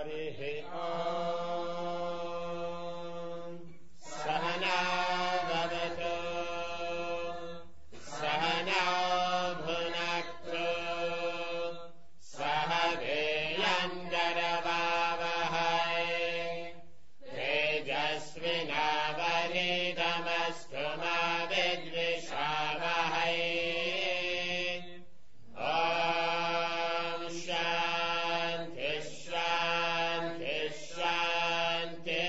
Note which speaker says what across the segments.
Speaker 1: Harihi Om Sahana Bhavatu Sahana Bhunaktu Sahadeyandaravavahai Tejasvinavaridamastu ma vidvishavahai Om Shanti Shanti Shanti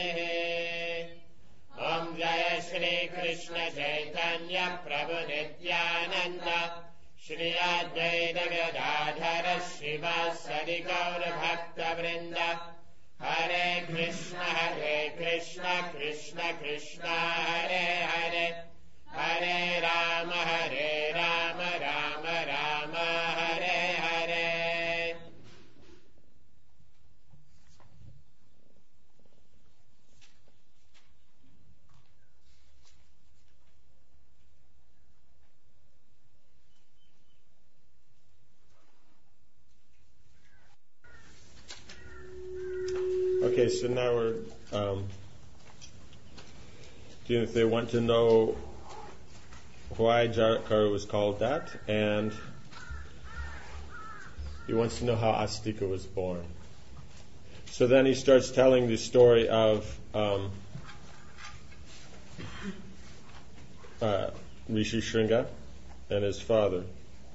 Speaker 1: Om Jaya Shri Krishna Chaitanya Prabhu Nityananda Shri Advaita Gadadhara Srivasadi Gaura Bhakta Vrinda Hare Krishna Krishna Krishna Hare Hare Hare Rama Rama Rama Hare Hare. Okay, so now we're if they want to know why Jarakara was called that, and he wants to know how Astika was born. So then he starts telling the story of Rishi Shringa and his father,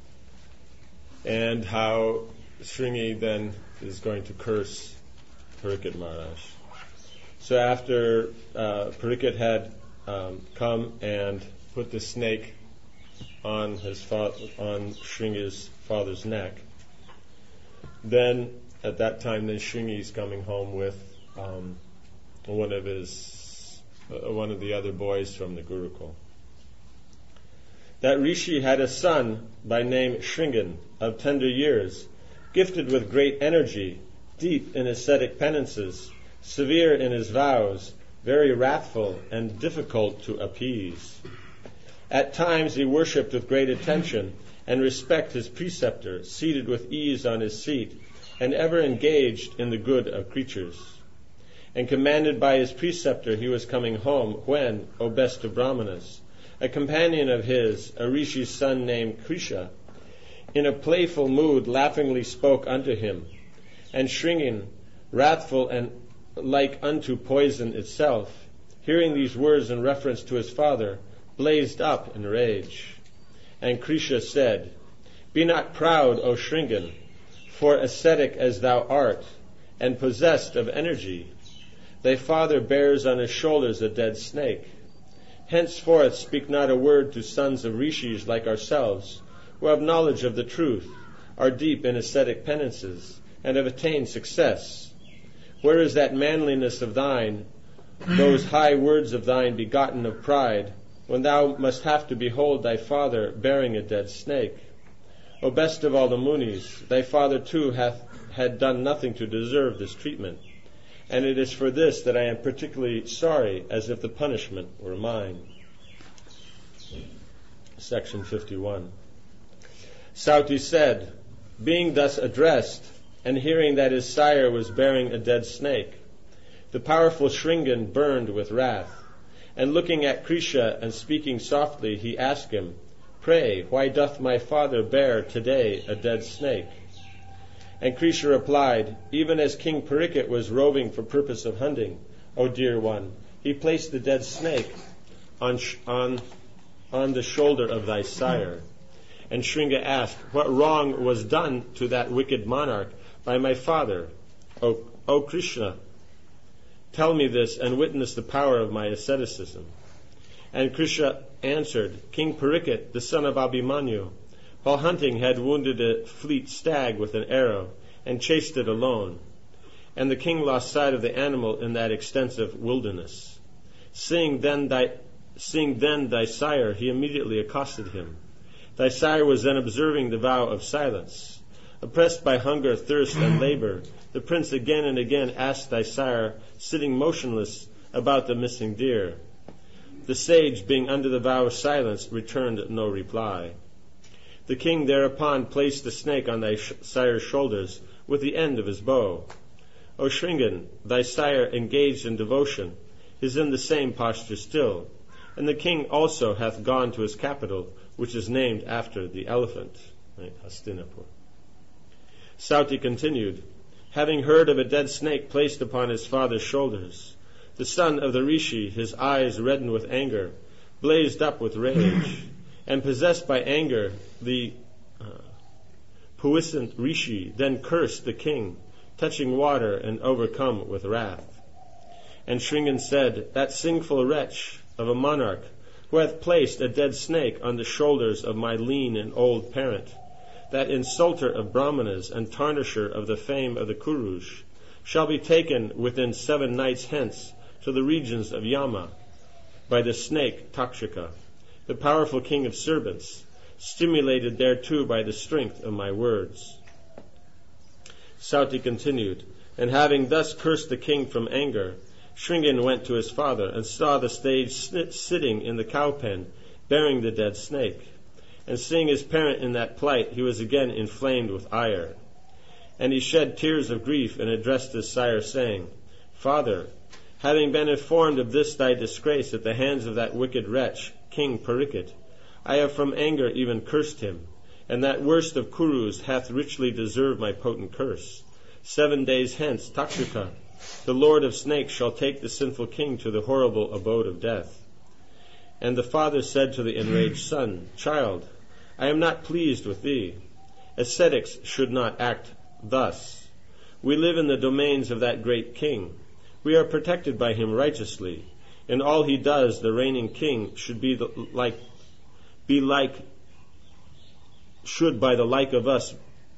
Speaker 1: and how Shringi then is going to curse Parikshit Maharaj. So after Parikshit had come and put the snake on on Shringi's father's neck, then at that time, then Shringi's coming home with one of the other boys from the Gurukul. That Rishi had a son by name Shringan of tender years, gifted with great energy, deep in ascetic penances, severe in his vows, very wrathful and difficult to appease. At times he worshipped with great attention and respect his preceptor, seated with ease on his seat, and ever engaged in the good of creatures. And commanded by his preceptor, he was coming home when, O best of Brahmanas, a companion of his, a rishi's son named Krisha, in a playful mood laughingly spoke unto him. And Shringin, wrathful and like unto poison itself, hearing these words in reference to his father, blazed up in rage. And Krisha said, Be not proud, O Shringan, for ascetic as thou art, and possessed of energy. Thy father bears on his shoulders a dead snake. Henceforth speak not a word to sons of rishis like ourselves, who have knowledge of the truth, are deep in ascetic penances, and have attained success. Where is that manliness of thine, those high words of thine begotten of pride, when thou must have to behold thy father bearing a dead snake? O best of all the Munis, thy father too had done nothing to deserve this treatment, and it is for this that I am particularly sorry, as if the punishment were mine. Section 51. Sauti said, being thus addressed, and hearing that his sire was bearing a dead snake, the powerful Shringan burned with wrath, and looking at Krisha and speaking softly, he asked him, Pray, why doth my father bear today a dead snake? And Krisha replied, Even as King Parikshit was roving for purpose of hunting, O dear one, he placed the dead snake on the shoulder of thy sire. And Shringa asked, What wrong was done to that wicked monarch by my father? O Krishna, tell me this and witness the power of my asceticism. And Krishna answered, King Parikshit, the son of Abhimanyu, while hunting had wounded a fleet stag with an arrow and chased it alone. And the king lost sight of the animal in that extensive wilderness. Seeing then thy sire, he immediately accosted him. Thy sire was then observing the vow of silence. Oppressed by hunger, thirst, and labor, the prince again and again asked thy sire, sitting motionless about the missing deer. The sage, being under the vow of silence, returned no reply. The king thereupon placed the snake on thy sire's shoulders with the end of his bow. O Shringan, thy sire engaged in devotion is in the same posture still, and the king also hath gone to his capital, which is named after the elephant. Right? Hastinapur. Sauti continued, having heard of a dead snake placed upon his father's shoulders, the son of the Rishi, his eyes reddened with anger, blazed up with rage, and possessed by anger, the puissant Rishi then cursed the king, touching water and overcome with wrath. And Shringan said, that sinful wretch of a monarch, who hath placed a dead snake on the shoulders of my lean and old parent, that insulter of Brahmanas and tarnisher of the fame of the Kurus, shall be taken within 7 nights hence to the regions of Yama by the snake Takshaka, the powerful king of serpents, stimulated thereto by the strength of my words. Sauti continued, and having thus cursed the king from anger, Shringan went to his father and saw the sage sitting in the cow pen, bearing the dead snake. And seeing his parent in that plight, he was again inflamed with ire. And he shed tears of grief and addressed his sire, saying, Father, having been informed of this thy disgrace at the hands of that wicked wretch, King Parikit, I have from anger even cursed him, and that worst of Kurus hath richly deserved my potent curse. 7 days hence, Takshaka, the lord of snakes, shall take the sinful king to the horrible abode of death. And the father said to the enraged son, Child, I am not pleased with thee. Ascetics should not act thus. We live in the domains of that great king. We are protected by him righteously. In all he does, the reigning king should be by the like of us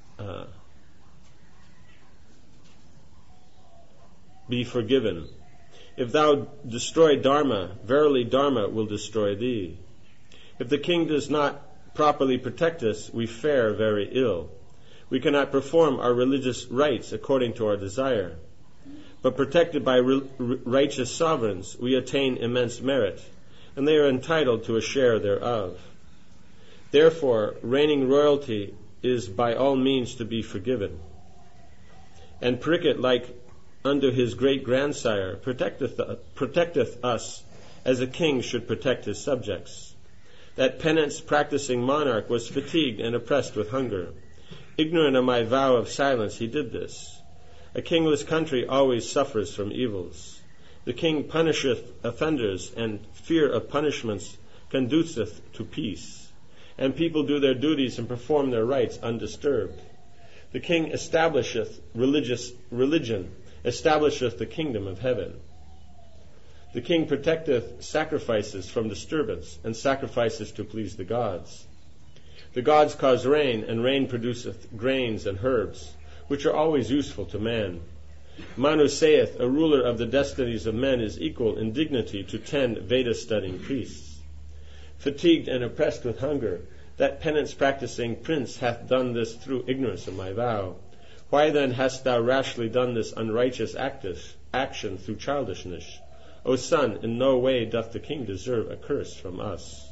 Speaker 1: be forgiven. If thou destroy Dharma, verily Dharma will destroy thee. If the king does not properly protect us, we fare very ill. We cannot perform our religious rites according to our desire. But protected by righteous sovereigns, we attain immense merit, and they are entitled to a share thereof. Therefore, reigning royalty is by all means to be forgiven. And Parikit, like unto his great-grandsire, protecteth us as a king should protect his subjects. That penance-practicing monarch was fatigued and oppressed with hunger. Ignorant of my vow of silence, he did this. A kingless country always suffers from evils. The king punisheth offenders, and fear of punishments conduceth to peace. And people do their duties and perform their rites undisturbed. The king establisheth religion, establisheth the kingdom of heaven. The king protecteth sacrifices from disturbance, and sacrifices to please the gods. The gods cause rain, and rain produceth grains and herbs, which are always useful to man. Manu saith, a ruler of the destinies of men is equal in dignity to 10 Veda-studying priests. Fatigued and oppressed with hunger, that penance-practicing prince hath done this through ignorance of my vow. Why then hast thou rashly done this unrighteous action through childishness? O son, in no way doth the king deserve a curse from us.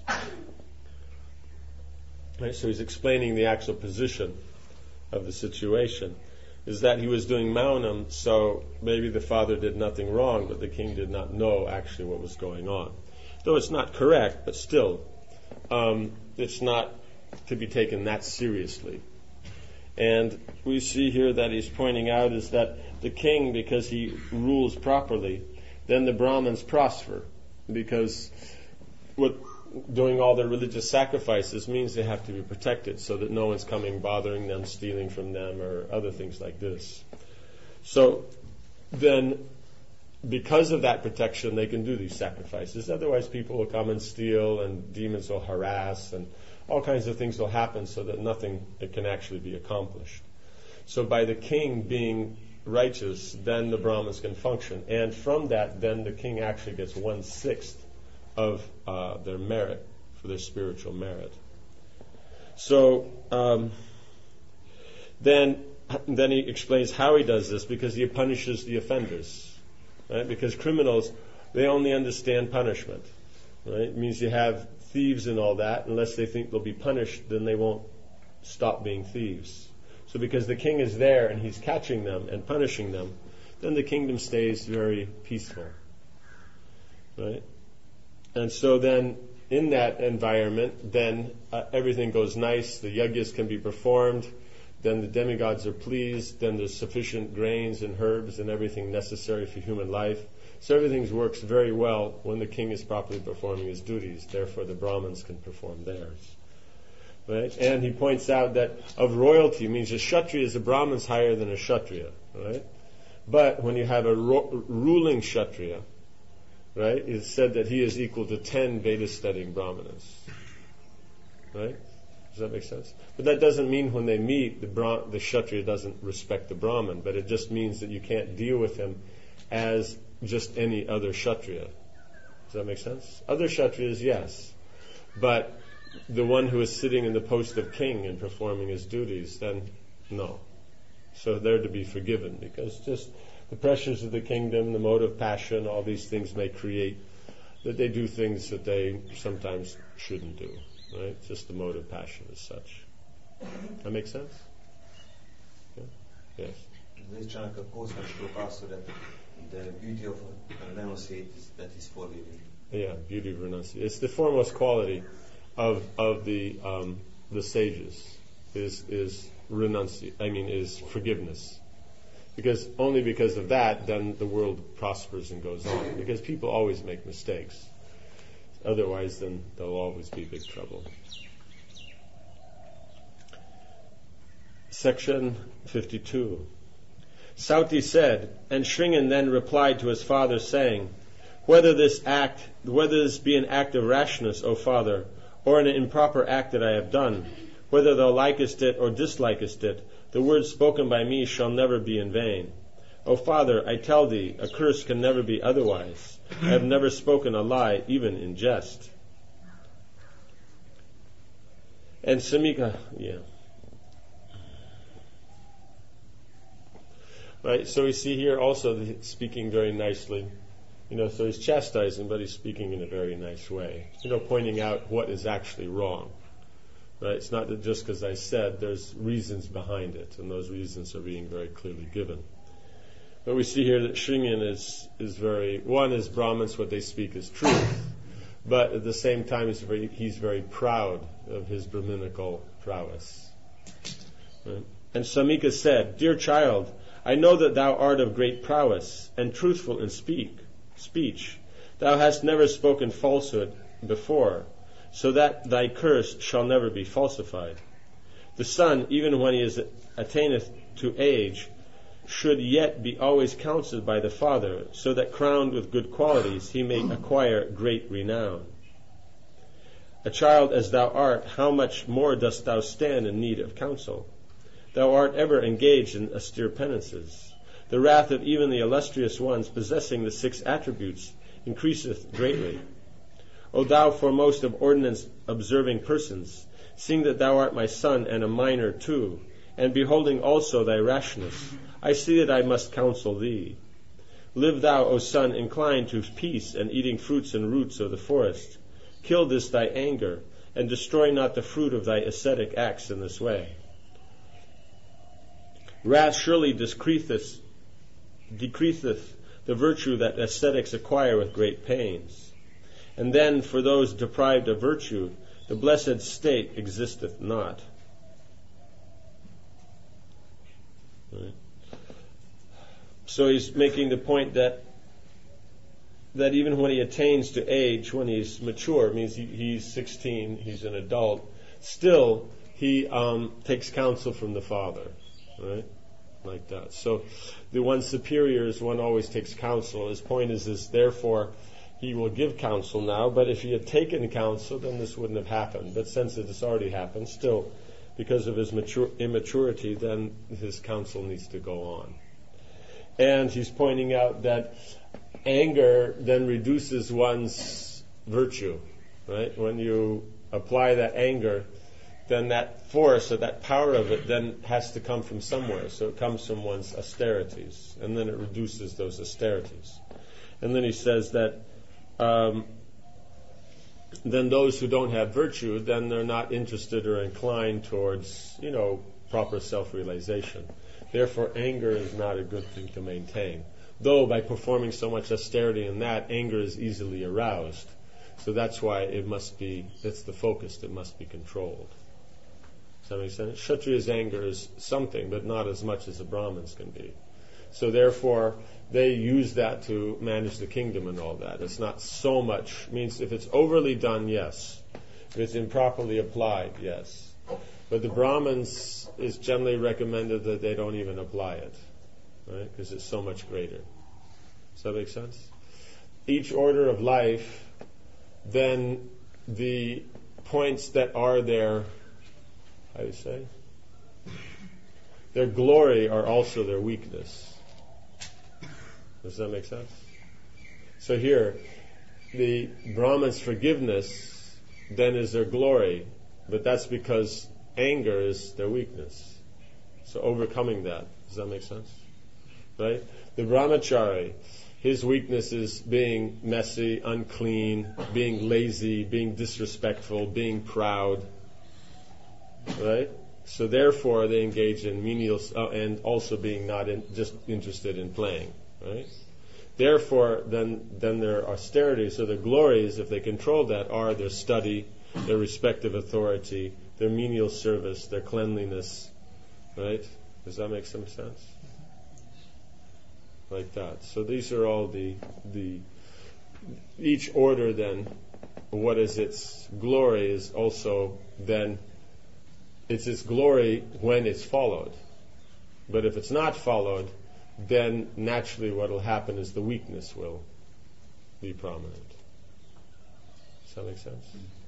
Speaker 1: Right, so he's explaining the actual position of the situation. Is that he was doing Maunam, so maybe the father did nothing wrong, but the king did not know actually what was going on. Though it's not correct, but still, it's not to be taken that seriously. And we see here that he's pointing out is that the king, because he rules properly, then the Brahmins prosper, because doing all their religious sacrifices means they have to be protected so that no one's coming bothering them, stealing from them, or other things like this. So then, because of that protection, they can do these sacrifices. Otherwise, people will come and steal, and demons will harass, and all kinds of things will happen so that nothing can actually be accomplished. So by the king being righteous, then the Brahmins can function. And from that, then the king actually gets 1/6 of their merit, for their spiritual merit. So then he explains how he does this, because he punishes the offenders. Right? Because criminals, they only understand punishment. Right? It means you have thieves and all that. Unless they think they'll be punished, then they won't stop being thieves. So because the king is there and he's catching them and punishing them, then the kingdom stays very peaceful. Right? And so then, in that environment, then everything goes nice, the yajnas can be performed, then the demigods are pleased, then there's sufficient grains and herbs and everything necessary for human life. So everything works very well when the king is properly performing his duties. Therefore, the Brahmins can perform theirs. Right? And he points out that of royalty means a Kshatriya is a Brahman's higher than a Kshatriya. Right? But when you have a ruling Kshatriya, right, it's said that he is equal to 10 Veda-studying Brahmanas. Right? Does that make sense? But that doesn't mean when they meet, the Kshatriya doesn't respect the Brahman, but it just means that you can't deal with him as just any other Kshatriya. Does that make sense? Other Kshatriyas, yes. But the one who is sitting in the post of king and performing his duties, then no. So they're to be forgiven, because just the pressures of the kingdom, the mode of passion, all these things may create that they do things that they sometimes shouldn't do. Right? Just the mode of passion as such. That makes sense? Yeah? Yes.
Speaker 2: This Chanaka post also that the beauty of renunciate is that is forgiving.
Speaker 1: Yeah, beauty of renunciation. It's the foremost quality of the sages is forgiveness. Because only because of that, then the world prospers and goes on. Because people always make mistakes. Otherwise, then there'll always be big trouble. Section 52. Sauti said, and Shringan then replied to his father, saying, Whether this be an act of rashness, O father, or an improper act that I have done, whether thou likest it or dislikest it, the words spoken by me shall never be in vain. O father, I tell thee, a curse can never be otherwise. I have never spoken a lie, even in jest. And Samika, Right, so we see here also speaking very nicely. So he's chastising, but he's speaking in a very nice way. Pointing out what is actually wrong. Right? It's not that just because I said, there's reasons behind it, and those reasons are being very clearly given. But we see here that Shringan is very, one is Brahmins, what they speak is truth, but at the same time he's very proud of his Brahminical prowess. Right? And Samika said, Dear child, I know that thou art of great prowess, and truthful in speech. Thou hast never spoken falsehood before, so that thy curse shall never be falsified. The son, even when he attaineth to age, should yet be always counseled by the father, so that crowned with good qualities he may acquire great renown. A child as thou art, how much more dost thou stand in need of counsel? Thou art ever engaged in austere penances. The wrath of even the illustrious ones possessing the 6 attributes increaseth greatly. O thou foremost of ordinance observing persons, seeing that thou art my son and a minor too, and beholding also thy rashness, I see that I must counsel thee. Live thou, O son, inclined to peace and eating fruits and roots of the forest. Kill this thy anger, and destroy not the fruit of thy ascetic acts in this way. Wrath surely decreaseth the virtue that ascetics acquire with great pains. And then for those deprived of virtue, the blessed state existeth not. Right. So he's making the point that even when he attains to age, when he's mature, means he's 16, he's an adult, still he takes counsel from the father, right? Like that. So the one superiors, one always takes counsel. His point is therefore he will give counsel now, but if he had taken counsel, then this wouldn't have happened. But since it has already happened, still, because of his immaturity, then his counsel needs to go on. And he's pointing out that anger then reduces one's virtue, right? When you apply that anger, then that force or that power of it then has to come from somewhere. So it comes from one's austerities, and then it reduces those austerities. And then he says that then those who don't have virtue, then they're not interested or inclined towards, proper self-realization. Therefore, anger is not a good thing to maintain. Though by performing so much austerity in that, anger is easily aroused. So that's why that's the focus, it must be controlled. Does that make sense? Kshatriya's anger is something, but not as much as the Brahmins can be. So therefore, they use that to manage the kingdom and all that. It's not so much, means if it's overly done, yes. If it's improperly applied, yes. But the Brahmins, is generally recommended that they don't even apply it, right? Because it's so much greater. Does that make sense? Each order of life, then the points that are their, how do you say? Their glory are also their weakness. Does that make sense? So here, the Brahman's forgiveness then is their glory, but that's because anger is their weakness. So overcoming that, does that make sense? Right? The Brahmachari, his weakness is being messy, unclean, being lazy, being disrespectful, being proud. Right? So therefore they engage in menial, and also being not just interested in playing. Right? Therefore, then their austerity, so their glories, if they control that, are their study, their respective authority, their menial service, their cleanliness. Right? Does that make some sense? Like that. So these are all the each order then, what is its glory is also then, it's its glory when it's followed. But if it's not followed, then naturally what will happen is the weakness will be prominent. Does that make sense?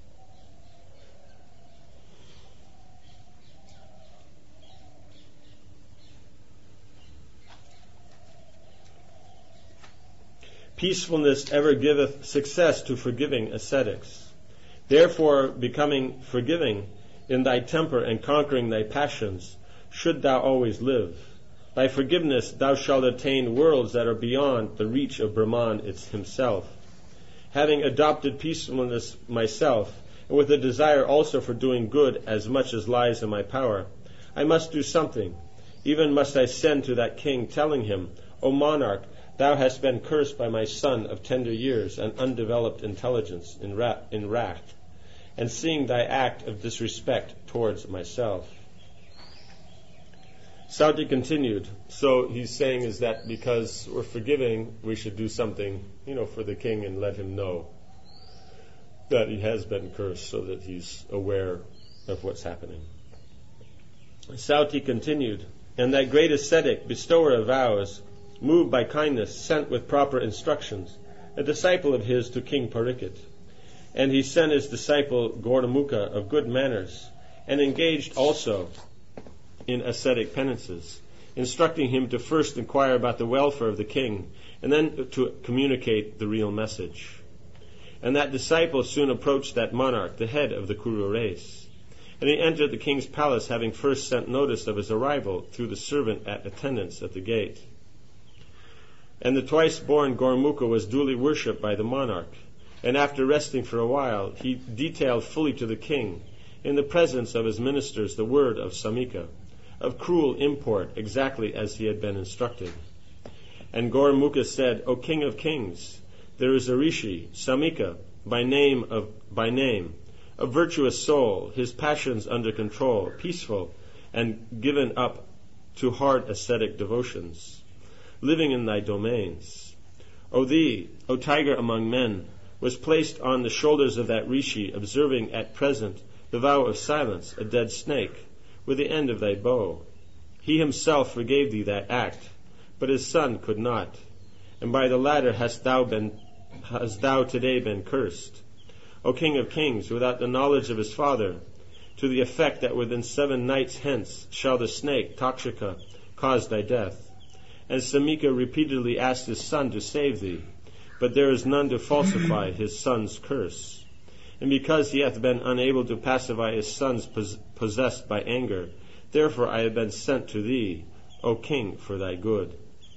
Speaker 1: Peacefulness ever giveth success to forgiving ascetics. Therefore, becoming forgiving in thy temper and conquering thy passions, should thou always live. By forgiveness thou shalt attain worlds that are beyond the reach of Brahman himself. Having adopted peacefulness myself, and with a desire also for doing good as much as lies in my power, I must do something. Even must I send to that king, telling him, O monarch, thou hast been cursed by my son of tender years and undeveloped intelligence in wrath, and seeing thy act of disrespect towards myself. Sauti continued. So he's saying is that because we're forgiving, we should do something, for the king and let him know that he has been cursed so that he's aware of what's happening. Sauti continued, and that great ascetic, bestower of vows, moved by kindness, sent with proper instructions a disciple of his to King Parikshit. And he sent his disciple Gaurumukha of good manners, and engaged also in ascetic penances, instructing him to first inquire about the welfare of the king, and then to communicate the real message. And that disciple soon approached that monarch, the head of the Kuru race. And he entered the king's palace, having first sent notice of his arrival through the servant at attendance at the gate. And the twice-born Gaurumukha was duly worshipped by the monarch, and after resting for a while, he detailed fully to the king, in the presence of his ministers, the word of Samika, of cruel import, exactly as he had been instructed. And Gaurumukha said, O king of kings, there is a rishi, Samika, by name, a virtuous soul, his passions under control, peaceful, and given up to hard ascetic devotions, living in thy domains. O thee, O tiger among men, was placed on the shoulders of that rishi, observing at present the vow of silence, a dead snake, with the end of thy bow. He himself forgave thee that act, but his son could not. And by the latter hast thou today been cursed. O king of kings, without the knowledge of his father, to the effect that within 7 nights hence shall the snake, Takshaka, cause thy death. And Samika repeatedly asked his son to save thee, but there is none to falsify his son's curse. And because he hath been unable to pacify his sons possessed by anger, therefore I have been sent to thee, O king, for thy good.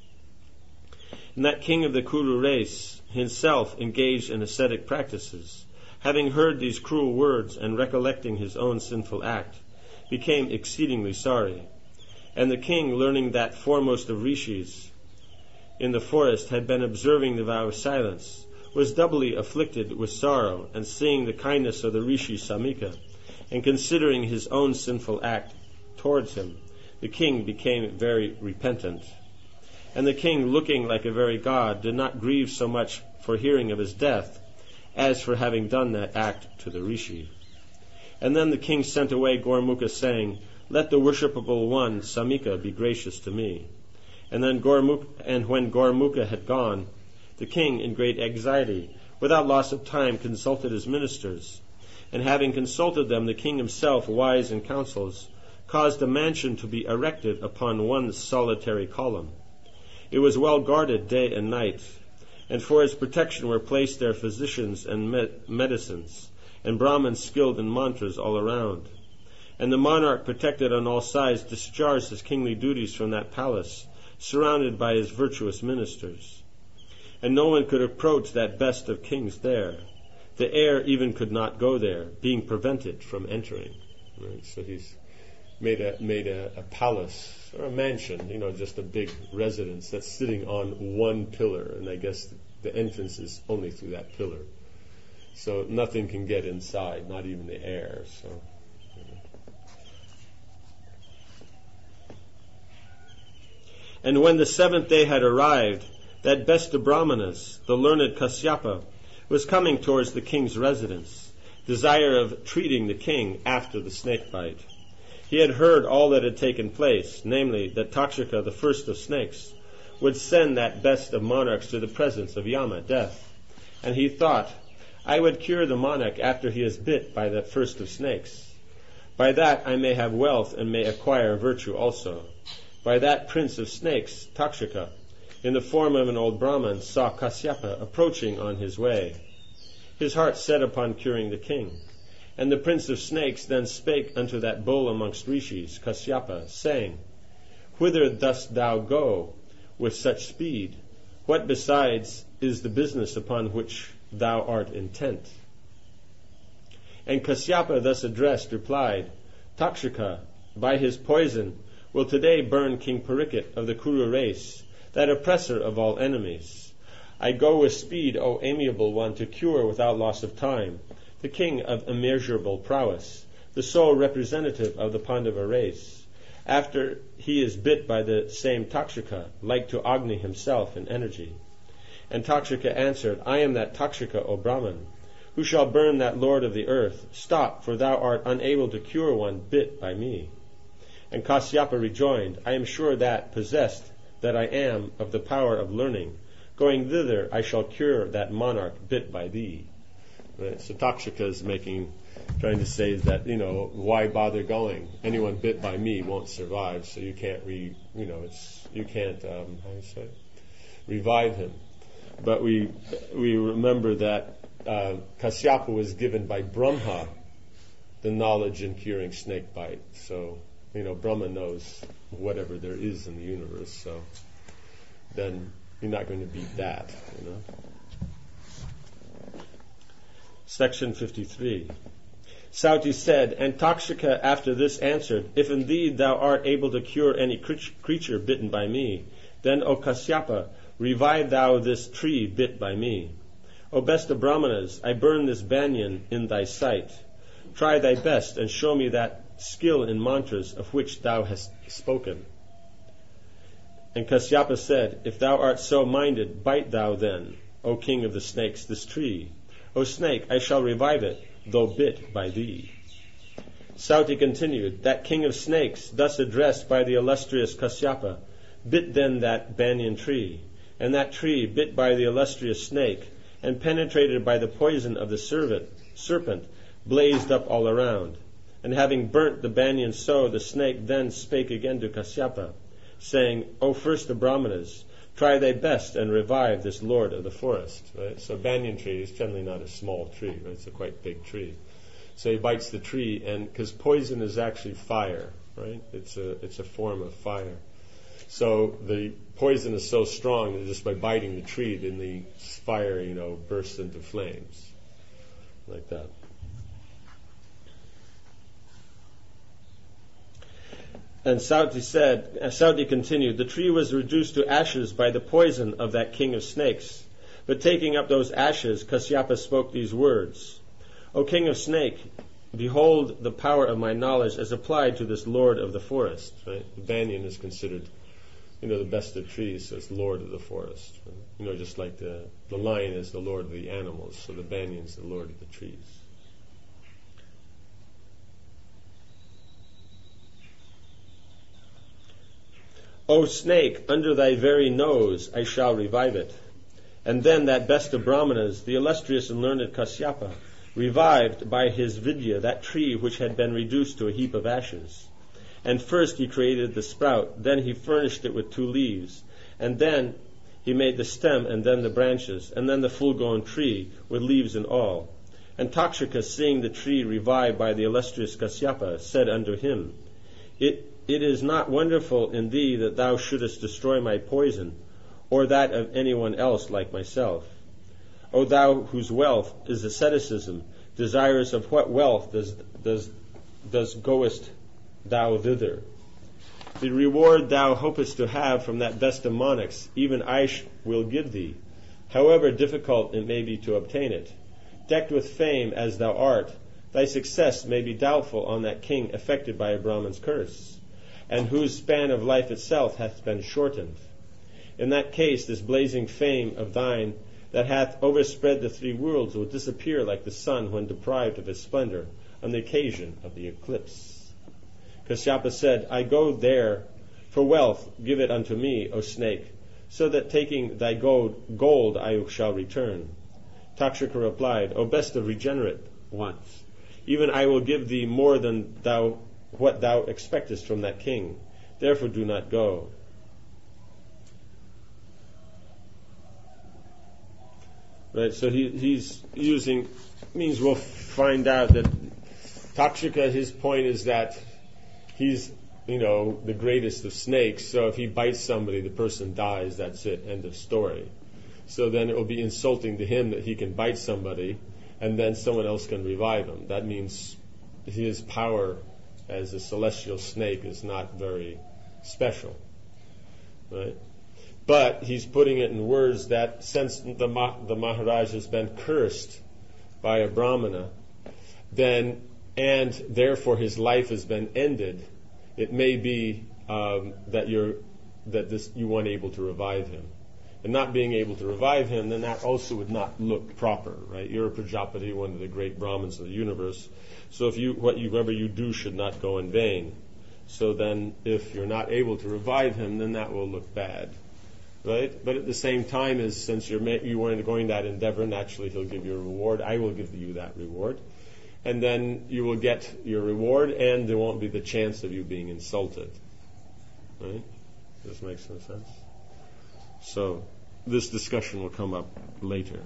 Speaker 1: And that king of the Kuru race himself engaged in ascetic practices, having heard these cruel words and recollecting his own sinful act, became exceedingly sorry. And the king, learning that foremost of rishis in the forest had been observing the vow of silence, was doubly afflicted with sorrow, and seeing the kindness of the rishi Samika, and considering his own sinful act towards him, the king became very repentant. And the king, looking like a very god, did not grieve so much for hearing of his death as for having done that act to the rishi. And then the king sent away Gormukha, saying, "Let the worshipable one, Samika, be gracious to me." And when Gormukha had gone, the king, in great anxiety, without loss of time, consulted his ministers. And having consulted them, the king himself, wise in counsels, caused a mansion to be erected upon one solitary column. It was well guarded day and night, and for its protection were placed there physicians and medicines, and Brahmins skilled in mantras all around. And the monarch, protected on all sides, discharged his kingly duties from that palace, surrounded by his virtuous ministers. And no one could approach that best of kings there. The heir even could not go there, being prevented from entering. Right? So he's made a palace or a mansion, just a big residence that's sitting on one pillar, and I guess the entrance is only through that pillar. So nothing can get inside, not even the air. So. And when the seventh day had arrived, that best of Brahmanas, the learned Kasyapa, was coming towards the king's residence, desire of treating the king after the snake bite. He had heard all that had taken place, namely, that Takshaka, the first of snakes, would send that best of monarchs to the presence of Yama, death. And he thought, I would cure the monarch after he is bit by that first of snakes. By that I may have wealth and may acquire virtue also. By that prince of snakes, Takshaka, in the form of an old Brahman, saw Kasyapa approaching on his way. His heart set upon curing the king. And the prince of snakes then spake unto that bull amongst rishis, Kasyapa, saying, Whither dost thou go with such speed? What besides is the business upon which thou art intent? And Kasyapa, thus addressed, replied, Takshaka, by his poison, will today burn King Parikshit of the Kuru race, that oppressor of all enemies. I go with speed, O amiable one, to cure without loss of time the king of immeasurable prowess, the sole representative of the Pandava race, after he is bit by the same Takshaka, like to Agni himself in energy. And Takshaka answered, I am that Takshaka, O Brahman, who shall burn that lord of the earth. Stop, for thou art unable to cure one bit by me. And Kasyapa rejoined, I am sure that, possessed that I am of the power of learning, going thither I shall cure that monarch bit by thee. Right? So Takshaka is trying to say that, why bother going? Anyone bit by me won't survive, so you can't revive him. But we remember that Kasyapa was given by Brahma the knowledge in curing snake bite. So, Brahma knows whatever there is in the universe, so then you're not going to beat that, Section 53. Sauti said, and Takshaka after this answered, if indeed thou art able to cure any creature bitten by me, then, O Kasyapa, revive thou this tree bit by me. O best of Brahmanas, I burn this banyan in thy sight. Try thy best and show me that skill in mantras of which thou hast spoken. And Kasyapa said, if thou art so minded, bite thou then, O king of the snakes, this tree. O snake, I shall revive it, though bit by thee. Sauti continued, that king of snakes, thus addressed by the illustrious Kasyapa, bit then that banyan tree, and that tree, bit by the illustrious snake, and penetrated by the poison of the serpent, blazed up all around. And having burnt the banyan so, the snake then spake again to Kasyapa, saying, O first of Brahmanas, try thy best and revive this lord of the forest. Right? So banyan tree is generally not a small tree, right? It's a quite big tree. So he bites the tree, and because poison is actually fire, right? It's a form of fire. So the poison is so strong that just by biting the tree, then the fire, bursts into flames, like that. And Sauti continued, the tree was reduced to ashes by the poison of that king of snakes. But taking up those ashes, Kasyapa spoke these words, O king of snake, behold the power of my knowledge as applied to this lord of the forest. Right? The banyan is considered, the best of trees, so it's lord of the forest. Just like the lion is the lord of the animals, so the banyan is the lord of the trees. O snake, under thy very nose I shall revive it. And then that best of Brahmanas, the illustrious and learned Kasyapa, revived by his vidya that tree which had been reduced to a heap of ashes. And first he created the sprout, then he furnished it with 2 leaves, and then he made the stem, and then the branches, and then the full-grown tree with leaves and all. And Takshaka, seeing the tree revived by the illustrious Kasyapa, said unto him, It is not wonderful in thee that thou shouldest destroy my poison, or that of anyone else like myself. O thou whose wealth is asceticism, desirous of what wealth does goest thou thither? The reward thou hopest to have from that best of monarchs, even I will give thee, however difficult it may be to obtain it. Decked with fame as thou art, thy success may be doubtful on that king affected by a Brahman's curse, and whose span of life itself hath been shortened. In that case, this blazing fame of thine that hath overspread the 3 worlds will disappear like the sun when deprived of his splendor on the occasion of the eclipse. Kasyapa said, I go there for wealth, give it unto me, O snake, so that taking thy gold I shall return. Takshaka replied, O best of regenerate ones, even I will give thee more than what thou expectest from that king. Therefore do not go. Right, so he's using, means we'll find out that Takshaka, his point is that he's, the greatest of snakes, so if he bites somebody, the person dies, that's it, end of story. So then it will be insulting to him that he can bite somebody, and then someone else can revive him. That means his power as a celestial snake is not very special, right? But he's putting it in words that since the Maharaj has been cursed by a Brahmana, then, and therefore his life has been ended, it may be that you weren't able to revive him. And not being able to revive him, then that also would not look proper, right? You're a Prajapati, one of the great Brahmins of the universe. So whatever you do should not go in vain. So then if you're not able to revive him, then that will look bad. Right? But at the same time, since you weren't going that endeavor, naturally he'll give you a reward. I will give you that reward. And then you will get your reward, and there won't be the chance of you being insulted. Right? Does this make some sense? So, this discussion will come up later.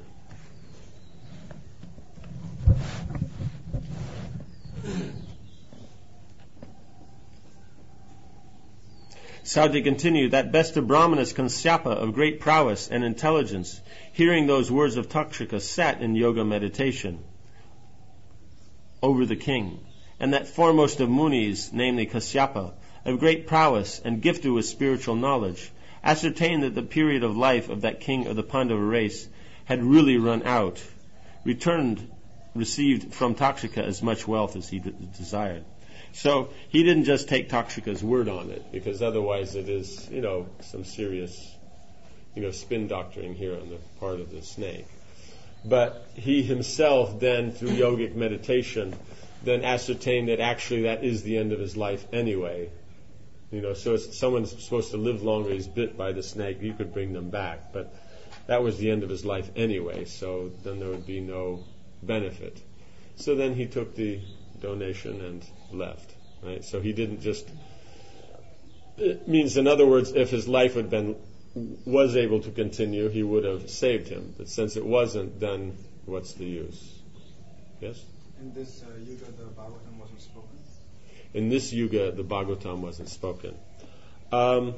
Speaker 1: Sauti continued, that best of Brahmanas, Kasyapa, of great prowess and intelligence, hearing those words of Takshaka, sat in yoga meditation over the king. And that foremost of Munis, namely Kasyapa, of great prowess and gifted with spiritual knowledge, ascertained that the period of life of that king of the Pandava race had really run out, received from Takshaka as much wealth as he desired. So he didn't just take Takshaka's word on it, because otherwise it is, some serious, spin doctoring here on the part of the snake. But he himself then, through yogic meditation, then ascertained that actually that is the end of his life anyway. So if someone's supposed to live longer, he's bit by the snake, you could bring them back. But that was the end of his life anyway, so then there would be no benefit. So then he took the donation and left. Right? So he didn't just... It means, in other words, if his life was able to continue, he would have saved him. But since it wasn't, then what's the use? Yes?
Speaker 3: In this yuga, the Bhagavatam wasn't spoken?
Speaker 1: In this yuga, the Bhagavatam wasn't spoken. The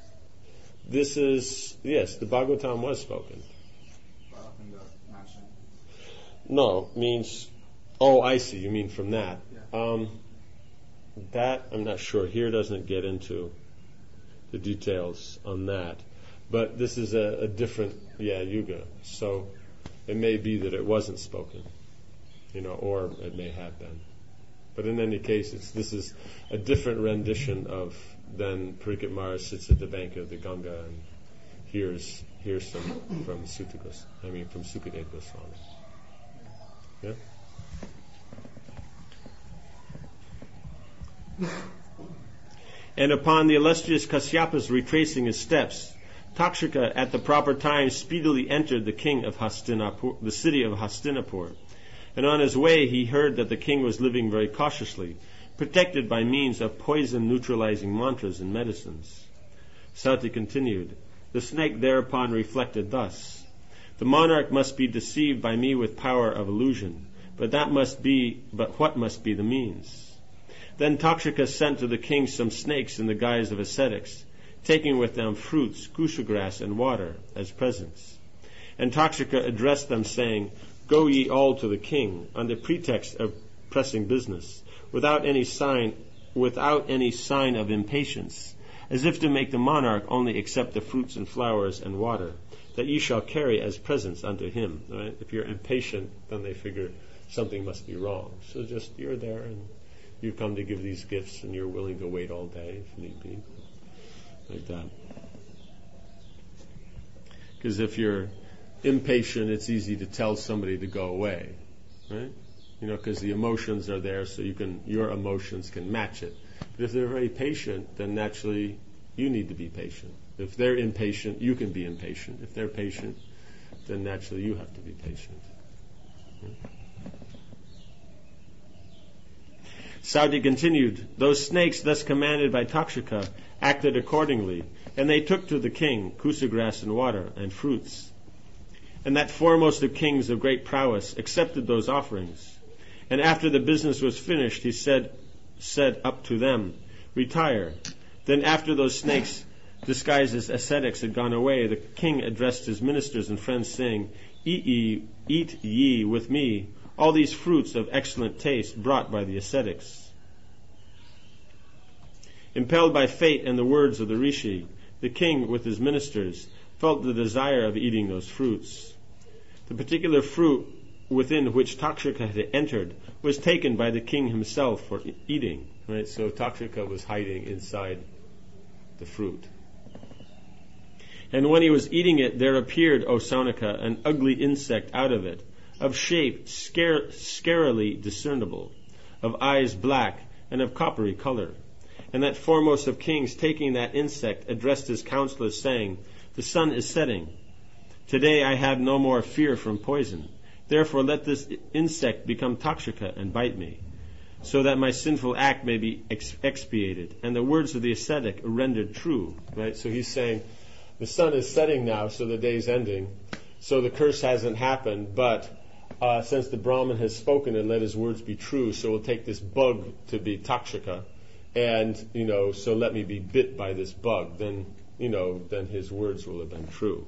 Speaker 1: Bhagavatam was spoken.
Speaker 3: Up in the mansion?
Speaker 1: No, means... Oh, I see. You mean from that.
Speaker 3: Yeah.
Speaker 1: That I'm not sure. Here doesn't get into the details on that. But this is a different yuga. So it may be that it wasn't spoken, or it may have been. But in any case, this is a different rendition of than Parikshit Maharaj sits at the bank of the Ganga and hears some from Sukadeva Goswami. Yeah? And upon the illustrious Kasyapa's retracing his steps, Takshaka at the proper time speedily entered the king of Hastinapur, the city of Hastinapur. And on his way he heard that the king was living very cautiously, protected by means of poison-neutralizing mantras and medicines. Sati continued, the snake thereupon reflected thus, the monarch must be deceived by me with power of illusion, but what must be the means? Then Takshaka sent to the king some snakes in the guise of ascetics, taking with them fruits, kusha grass, and water as presents. And Takshaka addressed them, saying, go ye all to the king, on the pretext of pressing business, without any sign of impatience, as if to make the monarch only accept the fruits and flowers and water, that ye shall carry as presents unto him. Right? If you're impatient, then they figure something must be wrong. So just, you're there, and you've come to give these gifts, and you're willing to wait all day if need be. Like that. Because if you're impatient, it's easy to tell somebody to go away, right? Because the emotions are there, so your emotions can match it. But if they're very patient, then naturally you need to be patient. If they're impatient, you can be impatient. If they're patient, then naturally you have to be patient. Sauti continued, those snakes thus commanded by Takshaka acted accordingly, and they took to the king kusa grass and water and fruits. And that foremost of kings of great prowess accepted those offerings. And after the business was finished, he said up to them, retire. Then after those snakes, disguised as ascetics, had gone away, the king addressed his ministers and friends, saying, eat ye with me all these fruits of excellent taste brought by the ascetics. Impelled by fate and the words of the rishi, the king with his ministers felt the desire of eating those fruits. The particular fruit within which Takshaka had entered was taken by the king himself for eating. Right? So Takshaka was hiding inside the fruit. And when he was eating it, there appeared, O Saunaka, an ugly insect out of it, of shape scarily discernible, of eyes black, and of coppery color. And that foremost of kings, taking that insect, addressed his counselors, saying, the sun is setting. Today I have no more fear from poison. Therefore let this insect become Takshaka and bite me, so that my sinful act may be expiated, and the words of the ascetic are rendered true. Right? So he's saying, the sun is setting now, so the day's ending, so the curse hasn't happened, but since the Brahmin has spoken and let his words be true, so we'll take this bug to be Takshaka, and, so let me be bit by this bug, then his words will have been true.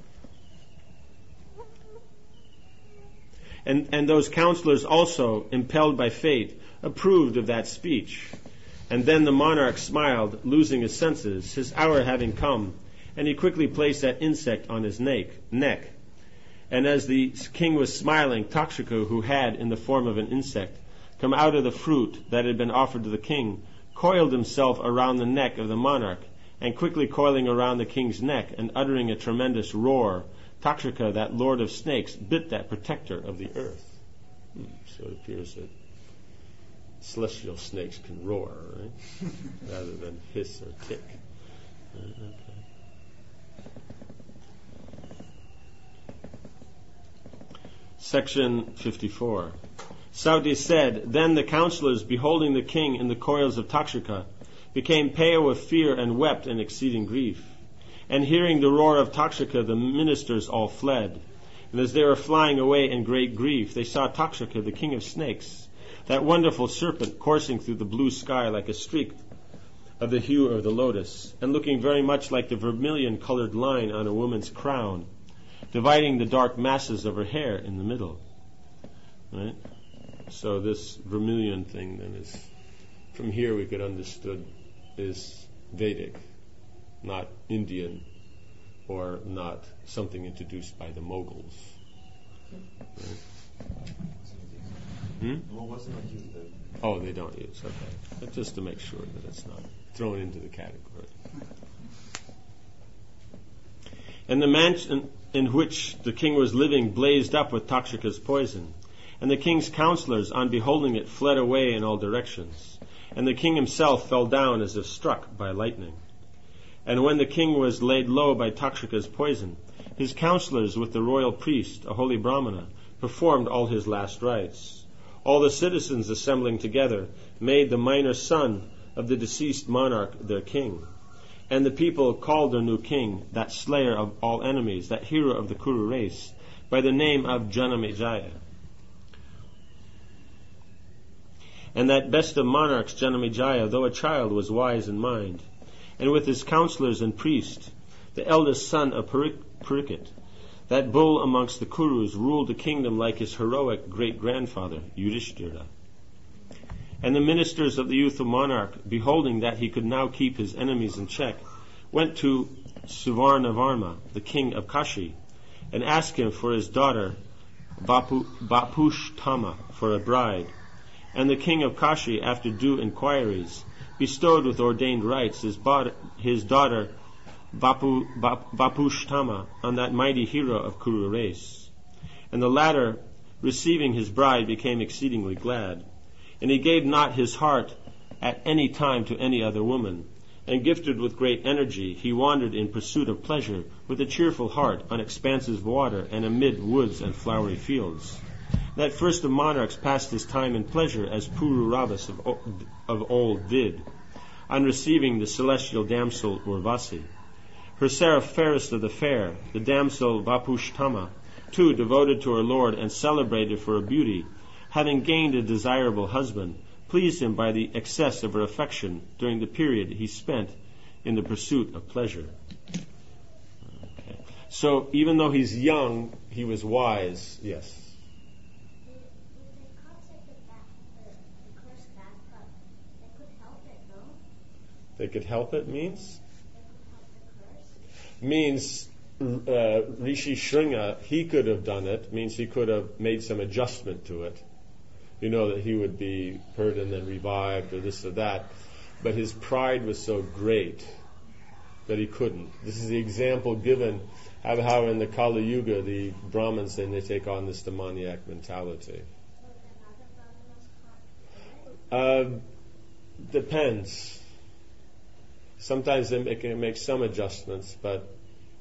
Speaker 1: And those counselors also, impelled by fate, approved of that speech. And then the monarch smiled, losing his senses, his hour having come, and he quickly placed that insect on his neck. And as the king was smiling, Takshaka, who had, in the form of an insect, come out of the fruit that had been offered to the king, coiled himself around the neck of the monarch, and quickly coiling around the king's neck and uttering a tremendous roar, Takshaka, that lord of snakes, bit that protector of the earth. So it appears that celestial snakes can roar, right? Rather than hiss or tick. Okay. Section 54. Sauti said, then the counselors, beholding the king in the coils of Takshaka, became pale with fear and wept in exceeding grief. And hearing the roar of Takshaka, the ministers all fled. And as they were flying away in great grief, they saw Takshaka, the king of snakes, that wonderful serpent coursing through the blue sky like a streak of the hue of the lotus, and looking very much like the vermilion-colored line on a woman's crown, dividing the dark masses of her hair in the middle. Right? So this vermilion thing then is from here we could understood is Vedic, not Indian, or not something introduced by the Mughals. Right?
Speaker 2: What was it not used then?
Speaker 1: Oh, they don't use, okay. But just to make sure that it's not thrown into the category. And the mansion in which the king was living blazed up with Takshaka's poison. And the king's counselors, on beholding it, fled away in all directions. And the king himself fell down as if struck by lightning. And when the king was laid low by Takshaka's poison, his counselors with the royal priest, a holy Brahmana, performed all his last rites. All the citizens assembling together made the minor son of the deceased monarch their king. And the people called their new king, that slayer of all enemies, that hero of the Kuru race, by the name of Janamejaya. And that best of monarchs, Janamejaya, though a child, was wise in mind. And with his counselors and priests, the eldest son of Parikshit, that bull amongst the Kurus, ruled the kingdom like his heroic great-grandfather, Yudhishthira. And the ministers of the youthful monarch, beholding that he could now keep his enemies in check, went to Suvarnavarma, the king of Kashi, and asked him for his daughter Vapushtama for a bride. And the king of Kashi, after due inquiries, bestowed with ordained rites his daughter Vapushtama on that mighty hero of Kuru race. And the latter, receiving his bride, became exceedingly glad. And he gave not his heart at any time to any other woman. And gifted with great energy, he wandered in pursuit of pleasure with a cheerful heart on expanses of water and amid woods and flowery fields. That first of monarchs passed his time in pleasure as Pururabhas of old did, on receiving the celestial damsel Urvasi. Her seraph fairest of the fair, the damsel Vapushtama, too devoted to her lord and celebrated for her beauty, having gained a desirable husband, pleased him by the excess of her affection during the period he spent in the pursuit of pleasure. Okay. So even though he's young, he was wise. Yes. They could help it means? Means Rishi Shringa, he could have done it, means he could have made some adjustment to it. You know, that he would be hurt and then revived or this or that. But his pride was so great that he couldn't. This is the example given of how in the Kali Yuga the Brahmins, then they take on this demoniac mentality. Depends. Sometimes they can make some adjustments, but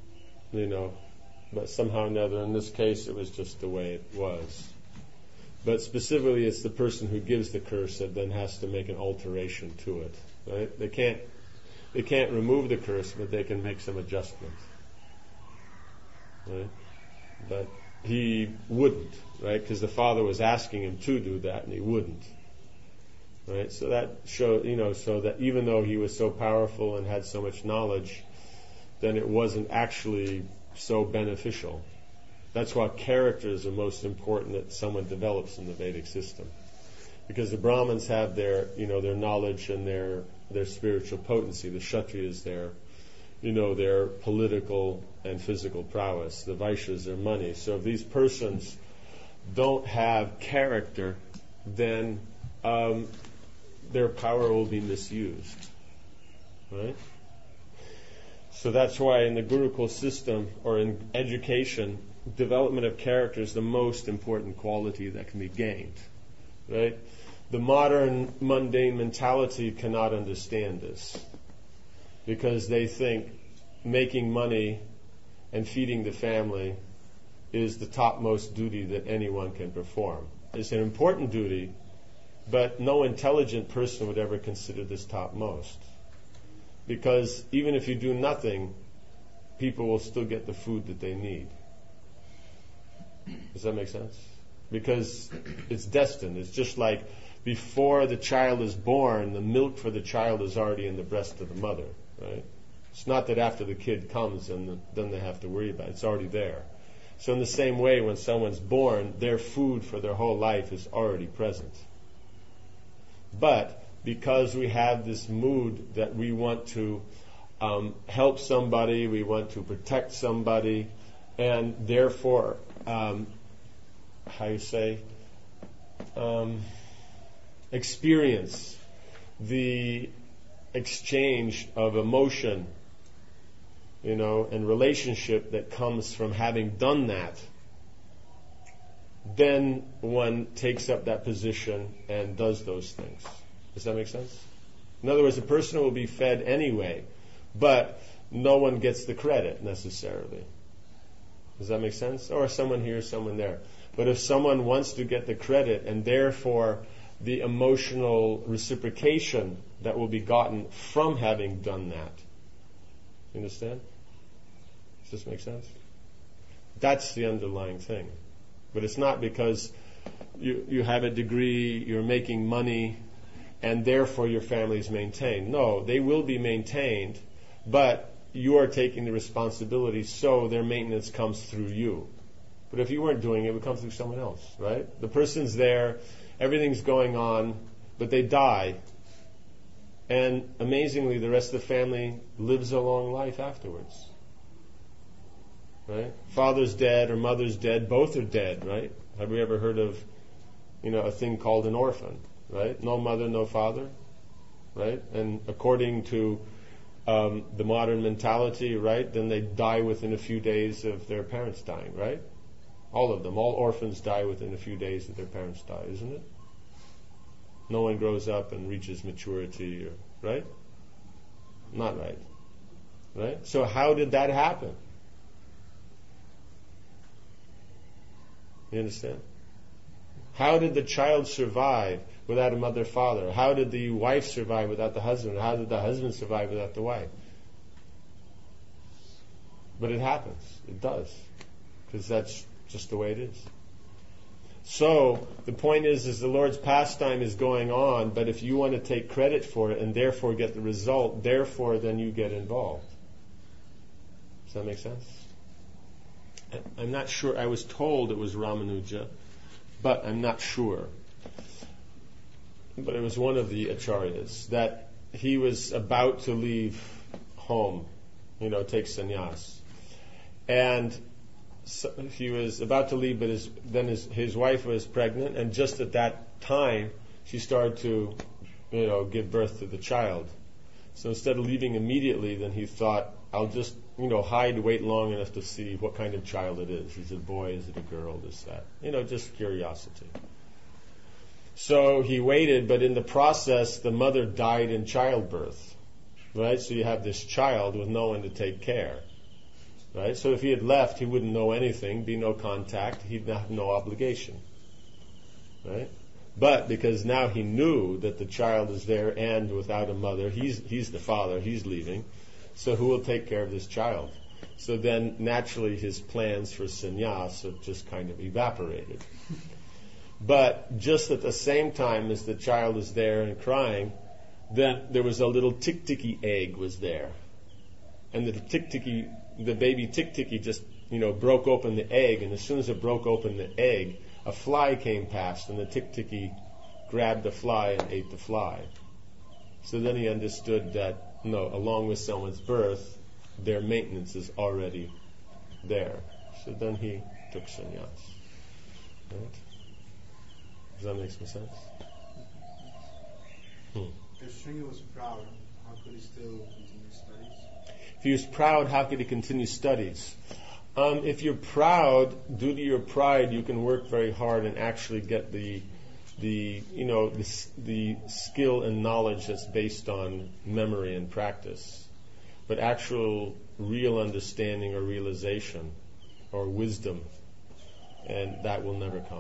Speaker 1: somehow or another, in this case, it was just the way it was. But specifically, it's the person who gives the curse that then has to make an alteration to it. Right? They can't remove the curse, but they can make some adjustments. Right? But he wouldn't, right? Because the father was asking him to do that, and he wouldn't. Right? So that showed, so that even though he was so powerful and had so much knowledge, then it wasn't actually so beneficial. That's why characters are most important that someone develops in the Vedic system, because the Brahmins have their knowledge and their spiritual potency. The Kshatriyas their political and physical prowess. The Vaishyas their money. So if these persons don't have character, then their power will be misused. Right? So that's why in the Gurukul system or in education, development of character is the most important quality that can be gained. Right? The modern mundane mentality cannot understand this because they think making money and feeding the family is the topmost duty that anyone can perform. It's an important duty, but no intelligent person would ever consider this topmost. Because even if you do nothing, people will still get the food that they need. Does that make sense? Because it's destined. It's just like before the child is born, the milk for the child is already in the breast of the mother, right? It's not that after the kid comes and then they have to worry about it. It's already there. So in the same way, when someone's born, their food for their whole life is already present. But because we have this mood that we want to help somebody, we want to protect somebody, and therefore, experience the exchange of emotion, and relationship that comes from having done that, then one takes up that position and does those things. Does that make sense? In other words, a person will be fed anyway, but no one gets the credit necessarily. Does that make sense? Or someone here, someone there. But if someone wants to get the credit, and therefore the emotional reciprocation that will be gotten from having done that. You understand? Does this make sense? That's the underlying thing. But it's not because you have a degree, you're making money, and therefore your family is maintained. No, they will be maintained, but you are taking the responsibility, so their maintenance comes through you. But if you weren't doing it, it would come through someone else, right? The person's there, everything's going on, but they die. And amazingly, the rest of the family lives a long life afterwards. Right? Father's dead or mother's dead, both are dead, right? Have we ever heard of, a thing called an orphan, right? No mother, no father, right? And according to the modern mentality, right, then they die within a few days of their parents dying, right? All of them. All orphans die within a few days of their parents die, isn't it? No one grows up and reaches maturity, right? Not right. Right? So how did that happen? You understand? How did the child survive without a mother, father? How did the wife survive without the husband? How did the husband survive without the wife? But it happens. It does. Because that's just the way it is. So, the point is the Lord's pastime is going on, but if you want to take credit for it and therefore get the result, therefore then you get involved. Does that make sense? I'm not sure. I was told it was Ramanuja, but I'm not sure. But it was one of the acharyas that he was about to leave home, take sannyas. And so he was about to leave, but his wife was pregnant, and just at that time she started to, give birth to the child. So instead of leaving immediately, then he thought, I'll just, hide, wait long enough to see what kind of child it is. Is it a boy? Is it a girl? This, that. Just curiosity. So he waited, but in the process, the mother died in childbirth. Right? So you have this child with no one to take care. Right? So if he had left, he wouldn't know anything, be no contact, he'd have no obligation. Right? But because now he knew that the child is there and without a mother, he's the father, he's leaving. So who will take care of this child? So then naturally his plans for sannyas have just kind of evaporated. But just at the same time as the child is there and crying, then there was a little tick-ticky egg was there. And the baby tick-ticky just, broke open the egg, and as soon as it broke open the egg, a fly came past, and the tick-ticky grabbed the fly and ate the fly. So then he understood that, along with someone's birth, their maintenance is already there. So then he took sannyas. Right? Does that make some sense?
Speaker 3: If Shringa was proud, how could he still continue studies?
Speaker 1: If he was proud, how could he continue studies? If you're proud, due to your pride, you can work very hard and actually get the skill and knowledge that's based on memory and practice. But actual real understanding or realization or wisdom, and that will never come.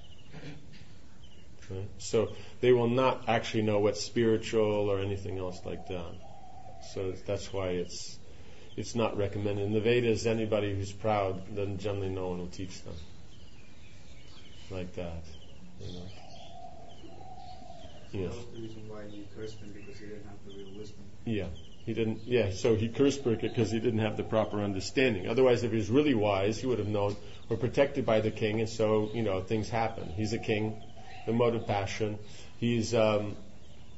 Speaker 1: Right? So they will not actually know what's spiritual or anything else like that. So that's why it's not recommended. In the Vedas, anybody who's proud, then generally no one will teach them like that. Yes.
Speaker 3: That was the reason why he cursed him, because he didn't have the real wisdom.
Speaker 1: Yeah, he didn't. Yeah, so he cursed because he didn't have the proper understanding. Otherwise, if he was really wise, he would have known we're protected by the king, and so things happen. He's a king, the mode of passion. He's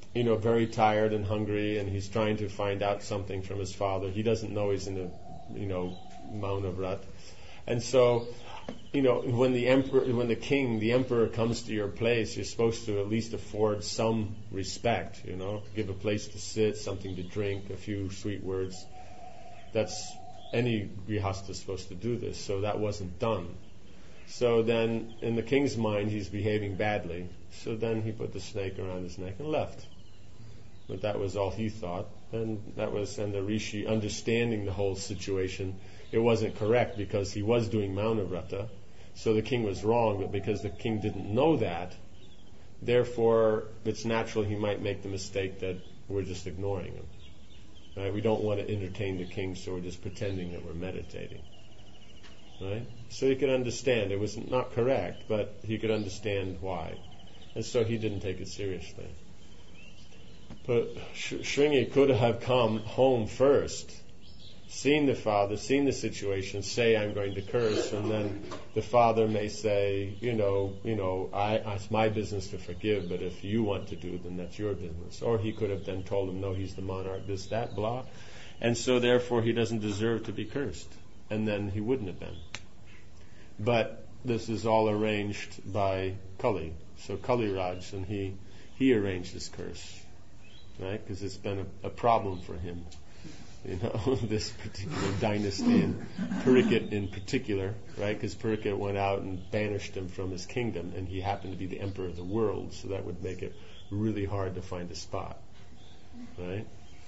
Speaker 1: very tired and hungry, and he's trying to find out something from his father. He doesn't know he's in a, Maunavrat. And so, when the emperor comes to your place, you're supposed to at least afford some respect, give a place to sit, something to drink, a few sweet words. That's any grihastha is supposed to do this, so that wasn't done. So then, in the king's mind, he's behaving badly. So then he put the snake around his neck and left. But that was all he thought, and the rishi, understanding the whole situation, it wasn't correct because he was doing Maunavrata. So the king was wrong, but because the king didn't know that, therefore it's natural he might make the mistake that we're just ignoring him. Right? We don't want to entertain the king, so we're just pretending that we're meditating. Right? So he could understand. It was not correct, but he could understand why. And so he didn't take it seriously. But Shringi could have come home first, seen the father, seen the situation, say, I'm going to curse, and then the father may say, it's my business to forgive, but if you want to do, then that's your business. Or he could have then told him, no, he's the monarch, this, that, blah. And so therefore he doesn't deserve to be cursed. And then he wouldn't have been. But this is all arranged by Kali. So Kali Raj, and he arranged this curse. Right? Because it's been a problem for him. This particular dynasty, and Parikshit in particular, right? Because Parikshit went out and banished him from his kingdom, and he happened to be the emperor of the world, so that would make it really hard to find a spot, right?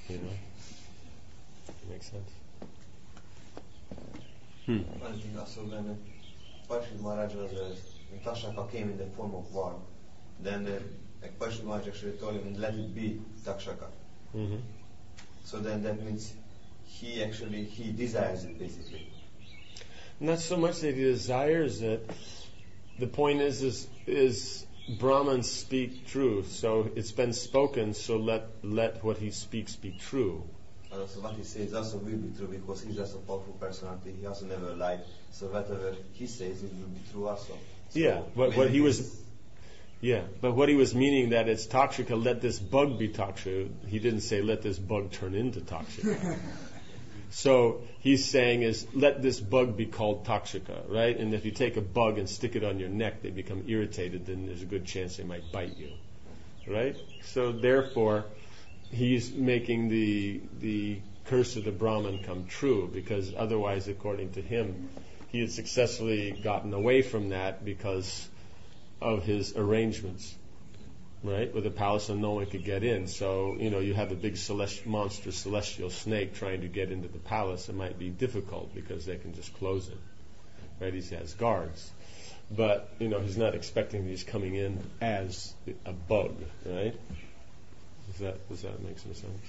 Speaker 1: Makes sense.
Speaker 2: One thing also when Parikshit Maharaj was Takshaka came in the form of war, then Parikshit Maharaj actually told him, let it be Takshaka.
Speaker 1: Mm-hmm.
Speaker 2: So then that means he desires it basically.
Speaker 1: Not so much that he desires it. The point is Brahmans speak truth, so it's been spoken, so let what he speaks be true.
Speaker 2: So what he says also will be true because he's just a powerful personality. He also never lied. So whatever he says, it will be true also. So
Speaker 1: but what he was meaning that it's Takshika, let this bug be Takshika. He didn't say let this bug turn into Takshika. So he's saying is let this bug be called Takshika, right? And if you take a bug and stick it on your neck, they become irritated, then there's a good chance they might bite you, right? So therefore, he's making the curse of the Brahman come true, because otherwise, according to him, he had successfully gotten away from that because of his arrangements, right, with the palace, and no one could get in. So, you have a big monstrous celestial snake trying to get into the palace. It might be difficult because they can just close it, right? He has guards. But, he's not expecting he's coming in as a bug, right? Does that make some sense?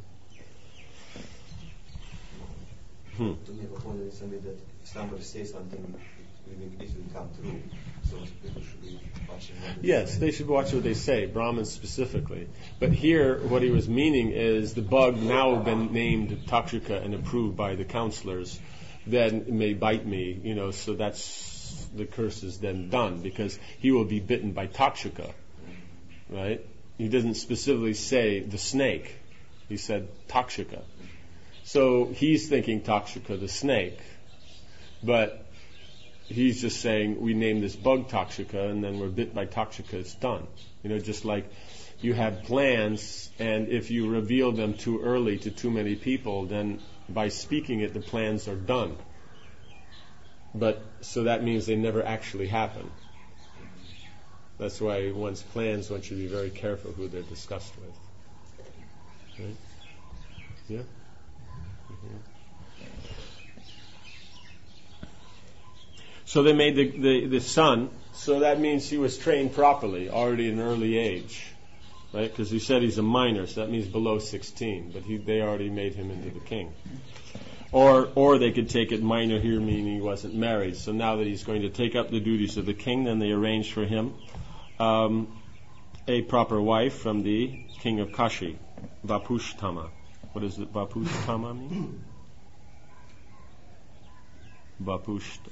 Speaker 2: To me, the point is that if somebody says something, it will come true. So people should be watching.
Speaker 1: Yes, they should watch what they say, Brahmins specifically. But here, what he was meaning is the bug now been named Takshika and approved by the counselors, then it may bite me, so that's the curse is then done, because he will be bitten by Takshika, right? He doesn't specifically say the snake. He said Takshika. So he's thinking Takshika, the snake. But he's just saying, we name this bug Takshika, and then we're bit by Takshika, it's done. Just like you have plans, and if you reveal them too early to too many people, then by speaking it, the plans are done. But so that means they never actually happen. That's why one's plans, one should be very careful who they're discussed with. Right? Yeah? Mm-hmm. So they made the son, so that means he was trained properly, already at an early age. Right? Because he said he's a minor, so that means below 16. But they already made him into the king. Or they could take it minor here, meaning he wasn't married. So now that he's going to take up the duties of the king, then they arranged for him a proper wife from the king of Kashi, Vapushtama. What does Vapushtama mean?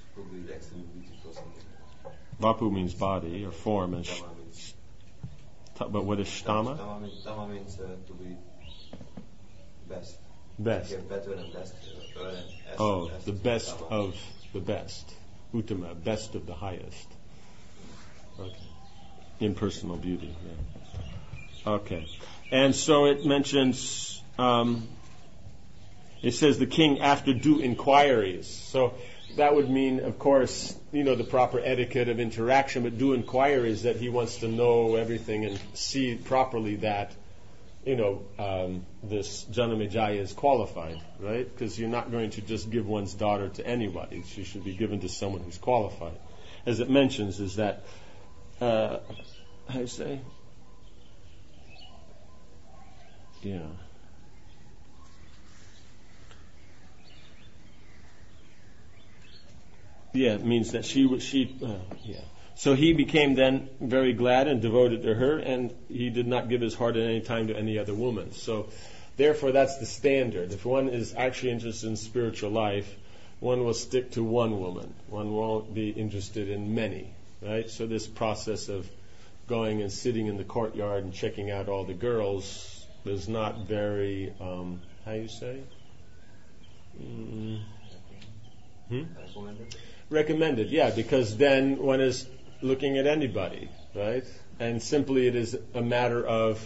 Speaker 2: Probably excellent beauty or something.
Speaker 1: Vapu means body or form, and But what is shtama?
Speaker 2: Tama means to be best.
Speaker 1: Best.
Speaker 2: Get better and best.
Speaker 1: The best of the best. Uttama, best of the highest. Okay. In personal beauty. Yeah. Okay. And so it mentions, it says the king after due inquiries. So that would mean, of course, the proper etiquette of interaction, but due inquiries that he wants to know everything and see properly that, this Janamejaya is qualified, right? Because you're not going to just give one's daughter to anybody. She should be given to someone who's qualified. As it mentions, is that, how do you say? Yeah. Yeah, it means that yeah. So he became then very glad and devoted to her, and he did not give his heart at any time to any other woman. So, therefore, that's the standard. If one is actually interested in spiritual life, one will stick to one woman. One won't be interested in many, right? So this process of going and sitting in the courtyard and checking out all the girls is not very, how you say? Recommended, yeah, because then one is looking at anybody, right? And simply it is a matter of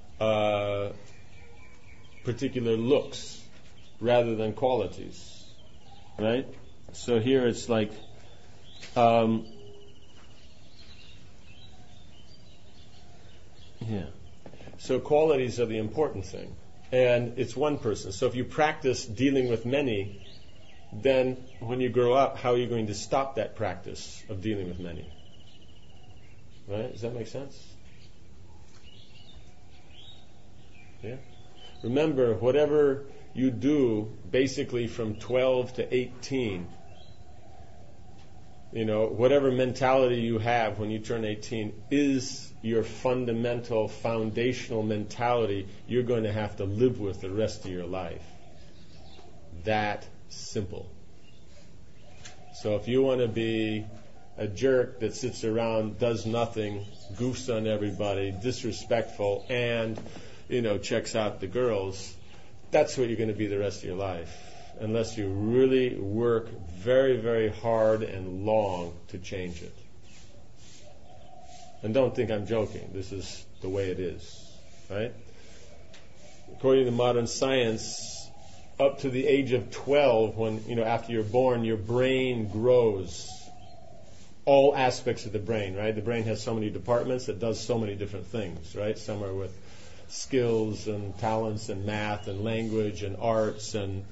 Speaker 1: particular looks rather than qualities, right? So here it's like, so qualities are the important thing. And it's one person. So if you practice dealing with many, then when you grow up, how are you going to stop that practice of dealing with many? Right? Does that make sense? Yeah? Remember, whatever you do, basically from 12 to 18, whatever mentality you have when you turn 18 is your fundamental, foundational mentality you're going to have to live with the rest of your life. That simple. So if you want to be a jerk that sits around, does nothing, goofs on everybody, disrespectful, and, checks out the girls, that's what you're going to be the rest of your life, unless you really work very, very hard and long to change it. And don't think I'm joking. This is the way it is, right? According to modern science, up to the age of 12, when, after you're born, your brain grows. All aspects of the brain, right? The brain has so many departments that does so many different things, right? Some are with skills and talents and math and language and arts and,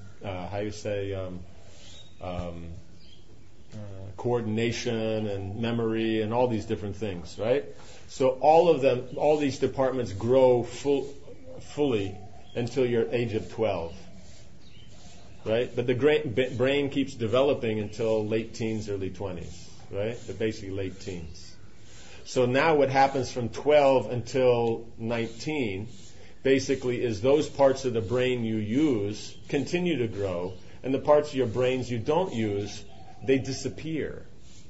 Speaker 1: coordination and memory and all these different things, right? So all these departments grow fully until your age of 12. Right? But the brain keeps developing until late teens, early 20s, right? But basically late teens. So now what happens from 12 until 19 basically is those parts of the brain you use continue to grow, and the parts of your brains you don't use, they disappear.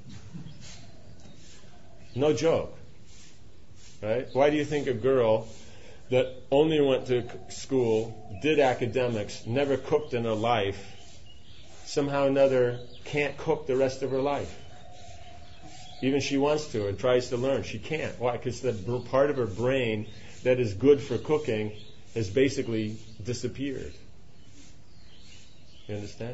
Speaker 1: No joke. Right? Why do you think a girl that only went to school, did academics, never cooked in her life, somehow or another can't cook the rest of her life? Even she wants to and tries to learn, she can't. Why? Because the part of her brain that is good for cooking has basically disappeared. You understand?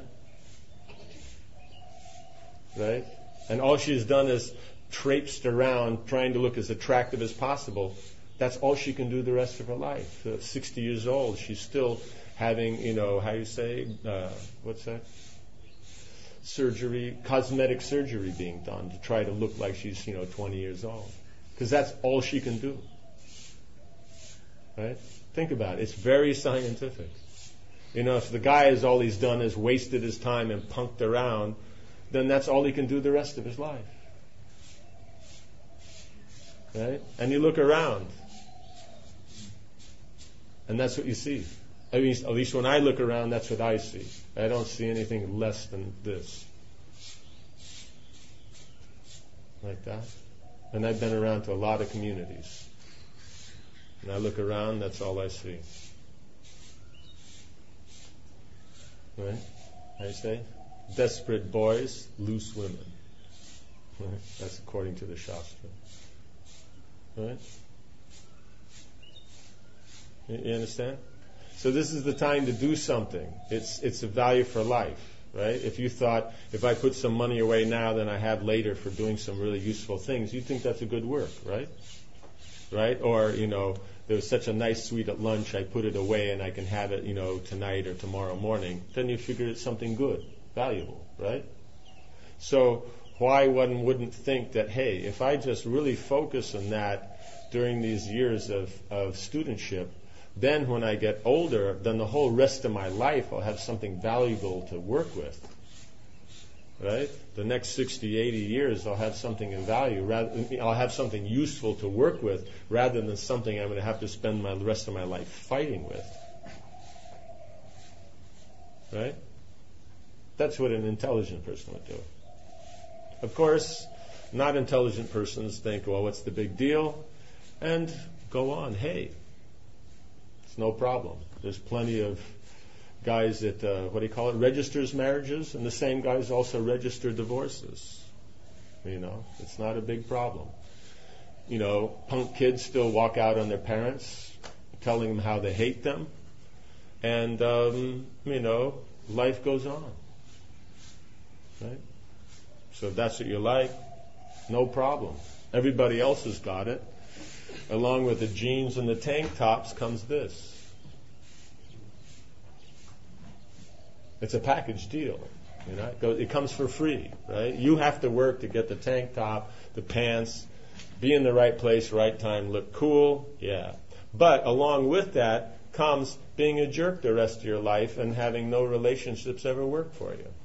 Speaker 1: Right? And all she's done is traipsed around trying to look as attractive as possible. That's all she can do the rest of her life. 60 years old, she's still having, what's that? Surgery, cosmetic surgery being done to try to look like she's, 20 years old. Because that's all she can do. Right? Think about it. It's very scientific. If the guy has all he's done is wasted his time and punked around, then that's all he can do the rest of his life. Right? And you look around, and that's what you see. At least when I look around, that's what I see. I don't see anything less than this. Like that. And I've been around to a lot of communities. And I look around, that's all I see. Right? How you say? Desperate boys, loose women. Right? That's according to the Shastra. Right? You understand? So this is the time to do something. It's a value for life, right? If you thought, if I put some money away now than I have later for doing some really useful things, you think that's a good work, right? Right? Or, there was such a nice sweet at lunch, I put it away and I can have it, tonight or tomorrow morning. Then you figure it's something good, valuable, right? So why one wouldn't think that, hey, if I just really focus on that during these years of studentship, then when I get older, then the whole rest of my life I'll have something valuable to work with. Right? The next 60, 80 years I'll have something of value. I'll have something useful to work with rather than something I'm going to have to spend the rest of my life fighting with. Right? That's what an intelligent person would do. Of course, not intelligent persons think, well, what's the big deal? And go on. Hey, it's no problem. There's plenty of guys that, registers marriages, and the same guys also register divorces. It's not a big problem. Punk kids still walk out on their parents, telling them how they hate them, and, life goes on. Right? So if that's what you like, no problem. Everybody else has got it. Along with the jeans and the tank tops comes this. It's a package deal. It comes for free, right? You have to work to get the tank top, the pants, be in the right place, right time, look cool, yeah. But along with that comes being a jerk the rest of your life and having no relationships ever work for you.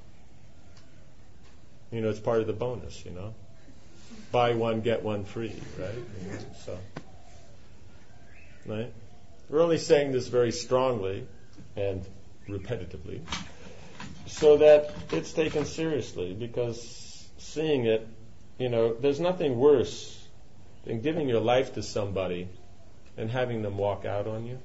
Speaker 1: It's part of the bonus, Buy one, get one free, right? Right? We're only saying this very strongly and repetitively so that it's taken seriously, because seeing it, there's nothing worse than giving your life to somebody and having them walk out on you.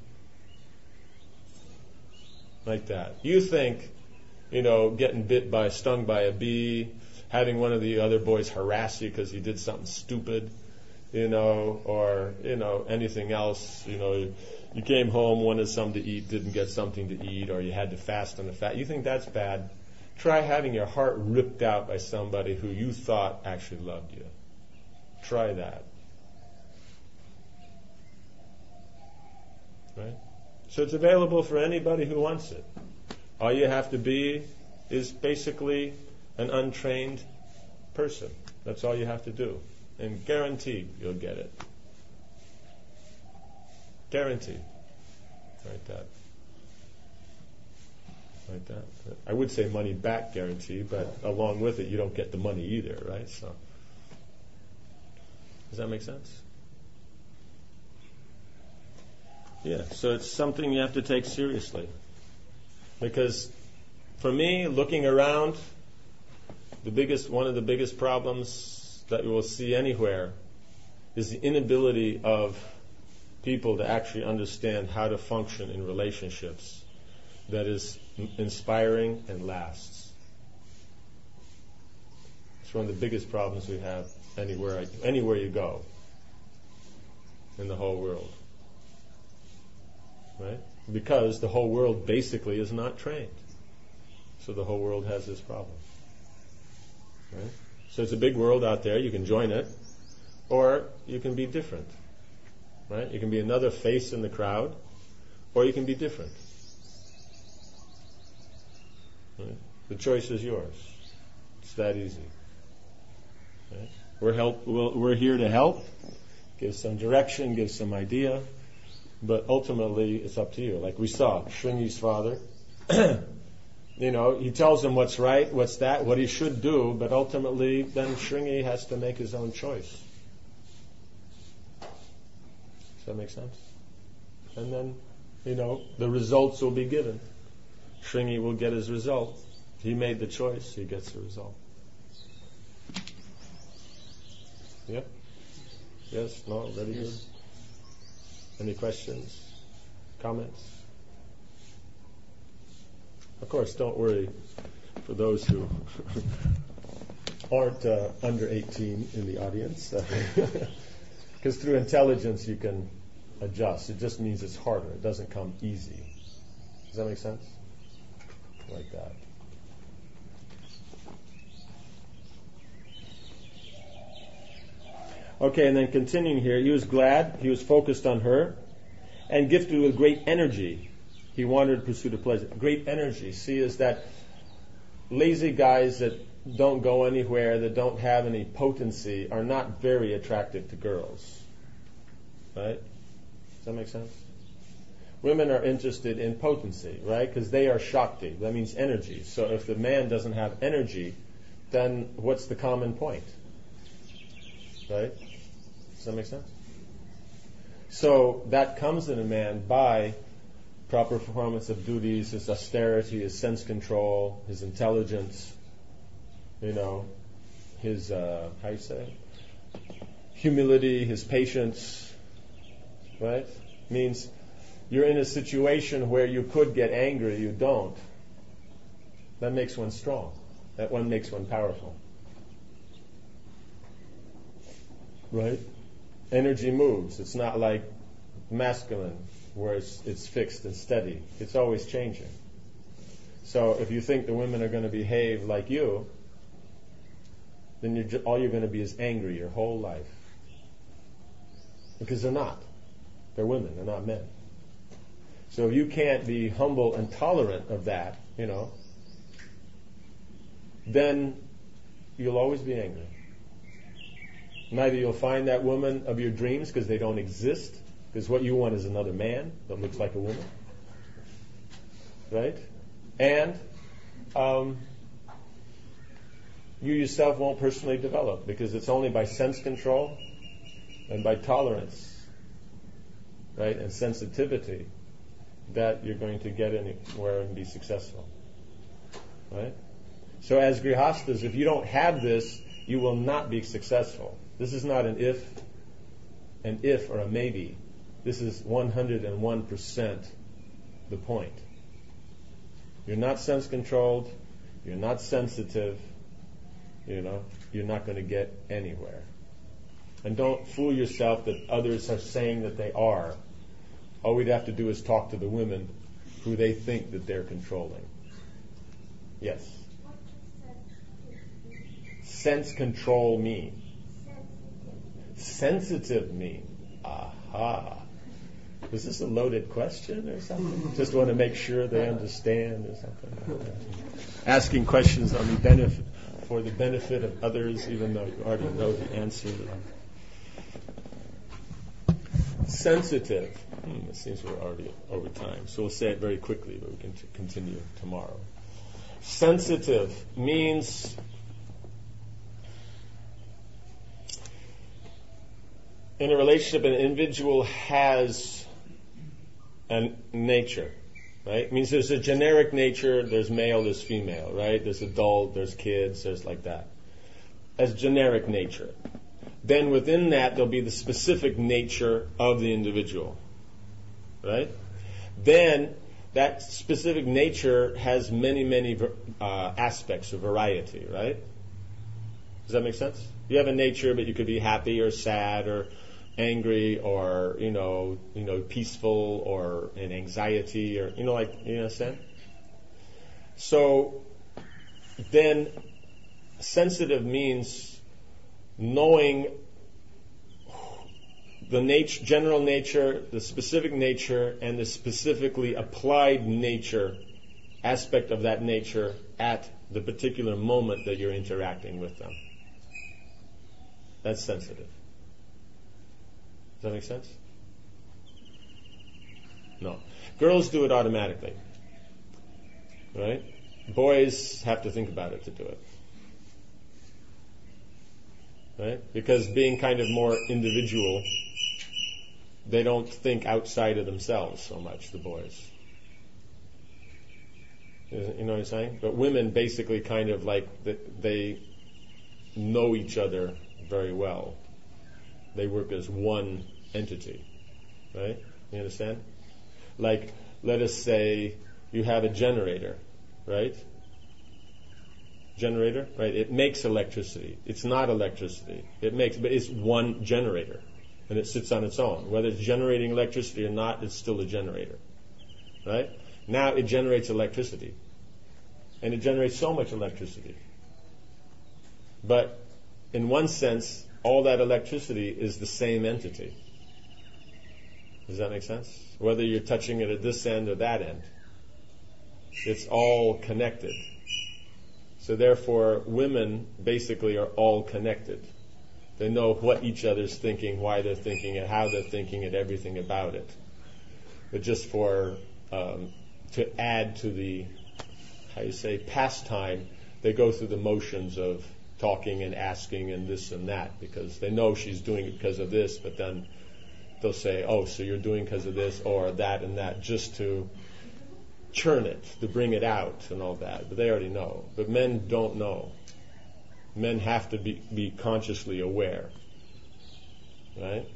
Speaker 1: Like that. You think, getting stung by a bee, having one of the other boys harass you because you did something stupid, or anything else, you came home, wanted something to eat, didn't get something to eat, or you had to fast on the fat. You think that's bad? Try having your heart ripped out by somebody who you thought actually loved you. Try that. Right? So it's available for anybody who wants it. All you have to be is basically an untrained person. That's all you have to do. And guaranteed you'll get it. Guaranteed. Like that. Like that. I would say money back guarantee, but along with it you don't get the money either, right? So does that make sense? Yeah, so it's something you have to take seriously. Because for me, looking around, one of the biggest problems that we will see anywhere is the inability of people to actually understand how to function in relationships that is inspiring and lasts. It's one of the biggest problems we have anywhere you go in the whole world. Right? Because the whole world basically is not trained. So the whole world has this problem. Right? So it's a big world out there. You can join it, or you can be different. Right? You can be another face in the crowd, or you can be different. Right? The choice is yours. It's that easy. Right? We're here to help, give some direction, give some idea, but ultimately it's up to you. Like we saw, Shringi's father, he tells him what's right, what he should do, but ultimately then Shringi has to make his own choice. Does that make sense? And then, the results will be given. Shringi will get his result. He made the choice, he gets the result. Yep. Yes, no, very good. Any questions? Comments? Of course, don't worry for those who aren't under 18 in the audience. Because through intelligence you can adjust. It just means it's harder. It doesn't come easy. Does that make sense? Like that. Okay, and then continuing here, he was glad, he was focused on her, and gifted with great energy. He wanted to pursue the pleasure. Great energy. See, is that lazy guys that don't go anywhere, that don't have any potency, are not very attractive to girls. Right? Does that make sense? Women are interested in potency, right? Because they are Shakti. That means energy. So if the man doesn't have energy, then what's the common point? Right? Does that make sense? So that comes in a man by proper performance of duties, his austerity, his sense control, his intelligence, his, humility, his patience, right? Means you're in a situation where you could get angry, you don't. That makes one strong. That one makes one powerful. Right? Energy moves. It's not like masculine, where it's fixed and steady. It's always changing. So if you think the women are going to behave like you, then all you're going to be is angry your whole life. Because they're not. They're women. They're not men. So if you can't be humble and tolerant of that, then you'll always be angry. Neither you'll find that woman of your dreams because they don't exist, because what you want is another man that looks like a woman. Right? And you yourself won't personally develop, because it's only by sense control and by tolerance, right, and sensitivity that you're going to get anywhere and be successful. Right? So as grihastas, if you don't have this, you will not be successful. This is not an if or a maybe. This is 101% the point. You're not sense controlled, you're not sensitive, you're not going to get anywhere. And don't fool yourself that others are saying that they are. All we'd have to do is talk to the women who they think that they're controlling. Yes?
Speaker 4: What does
Speaker 1: Sense control mean? Sensitive mean? Aha. Was this a loaded question or something? Just want to make sure they understand or something? Asking questions on for the benefit of others, even though you already know the answer. Sensitive. It seems we're already over time, so we'll say it very quickly, but we can continue tomorrow. Sensitive means in a relationship, an individual has a nature, right? It means there's a generic nature, there's male, there's female, right? There's adult, there's kids, there's like that. As generic nature. Then within that, there'll be the specific nature of the individual, right? Then that specific nature has many aspects of variety, right? Does that make sense? You have a nature, but you could be happy or sad or angry or, peaceful or in anxiety or, you understand? So then sensitive means knowing the general nature, the specific nature, and the specifically applied nature, aspect of that nature at the particular moment that you're interacting with them. That's sensitive. Does that make sense? No. Girls do it automatically. Right? Boys have to think about it to do it. Right? Because being kind of more individual, they don't think outside of themselves so much, the boys. You know what I'm saying? But women basically kind of like, they know each other very well. They work as one entity. right? You understand? Like, let us say you have a generator, right? Generator, right? It makes electricity. It's not electricity. But it's one generator, and it sits on its own. Whether it's generating electricity or not, it's still a generator, right? Now it generates electricity, and it generates so much electricity. But in one sense, all that electricity is the same entity. Does that make sense? Whether you're touching it at this end or that end, it's all connected. So therefore, women basically are all connected. They know what each other's thinking, why they're thinking it, how they're thinking it, everything about it. But just for to add to the, pastime, they go through the motions of talking and asking and this and that, because they know she's doing it because of this, but then they'll say, oh, so you're doing because of this or that and that, just to churn it, to bring it out and all that. But they already know. But men don't know. Men have to be consciously aware. Right?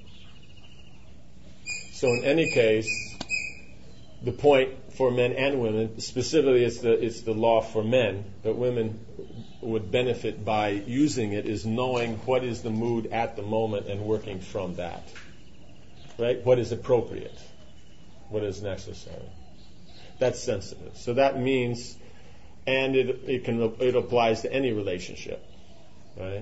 Speaker 1: So in any case, the point for men and women, specifically it's the law for men, but women would benefit by using it, is knowing what is the mood at the moment and working from that. Right? What is appropriate? What is necessary? That's sensitive. So that means, and it applies to any relationship, right?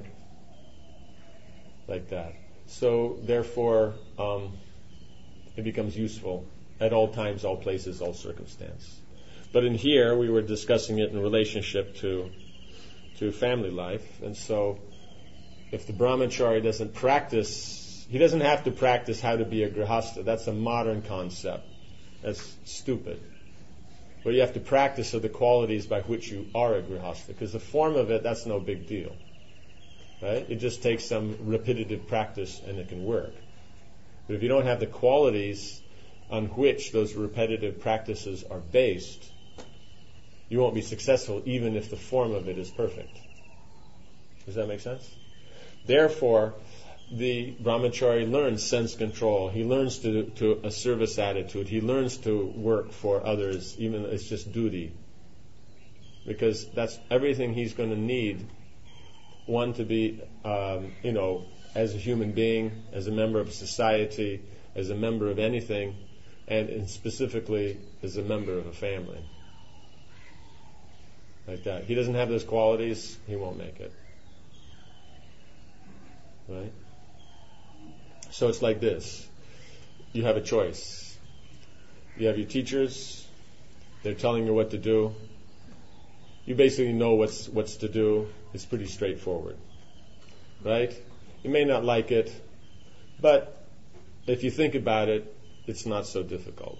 Speaker 1: Like that. So therefore, it becomes useful at all times, all places, all circumstance. But in here, we were discussing it in relationship to family life, and so if the brahmachari doesn't practice, he doesn't have to practice how to be a grihastha. That's a modern concept. That's stupid. What you have to practice are the qualities by which you are a grihastha, because the form of it, that's no big deal. Right? It just takes some repetitive practice and it can work. But if you don't have the qualities on which those repetitive practices are based, you won't be successful even if the form of it is perfect. Does that make sense? Therefore, the brahmachari learns sense control. He learns to a service attitude. He learns to work for others, even though it's just duty. Because that's everything he's going to need. One, to be, as a human being, as a member of society, as a member of anything, and specifically as a member of a family. Like that. He doesn't have those qualities, he won't make it. Right? So it's like this. You have a choice. You have your teachers. They're telling you what to do. You basically know what's to do. It's pretty straightforward. Right? You may not like it, but if you think about it, it's not so difficult.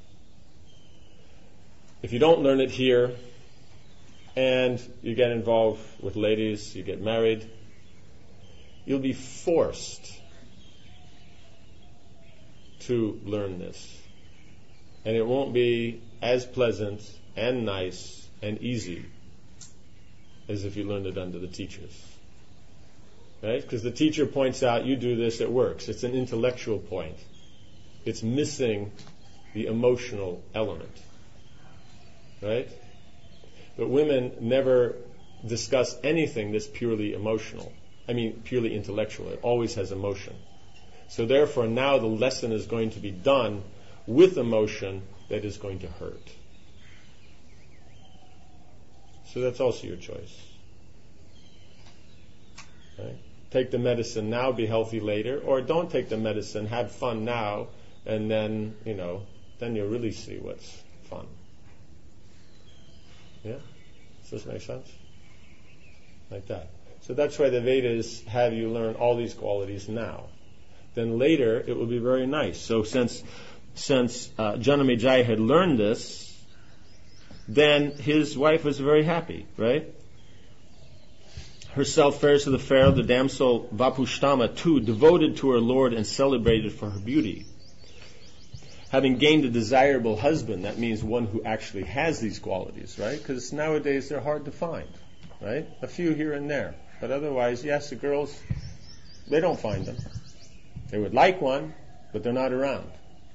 Speaker 1: If you don't learn it here, and you get involved with ladies, you get married, you'll be forced to learn this. And it won't be as pleasant and nice and easy as if you learned it under the teachers. Right? Because the teacher points out, you do this, it works. It's an intellectual point. It's missing the emotional element. Right? But women never discuss anything that's purely emotional. Purely intellectual. It always has emotion. So therefore, now the lesson is going to be done with emotion that is going to hurt. So that's also your choice. Right? Take the medicine now, be healthy later, or don't take the medicine, have fun now, and then, then you'll really see what's fun. Yeah? Does this make sense? Like that. So that's why the Vedas have you learn all these qualities now. Then later it will be very nice. So since Janamejaya had learned this, then his wife was very happy, right? Herself fairest of the fair, the damsel Vapushtama too, devoted to her lord and celebrated for her beauty. Having gained a desirable husband, that means one who actually has these qualities, right? Because nowadays they're hard to find, right? A few here and there. But otherwise, yes, the girls, they don't find them. They would like one, but they're not around.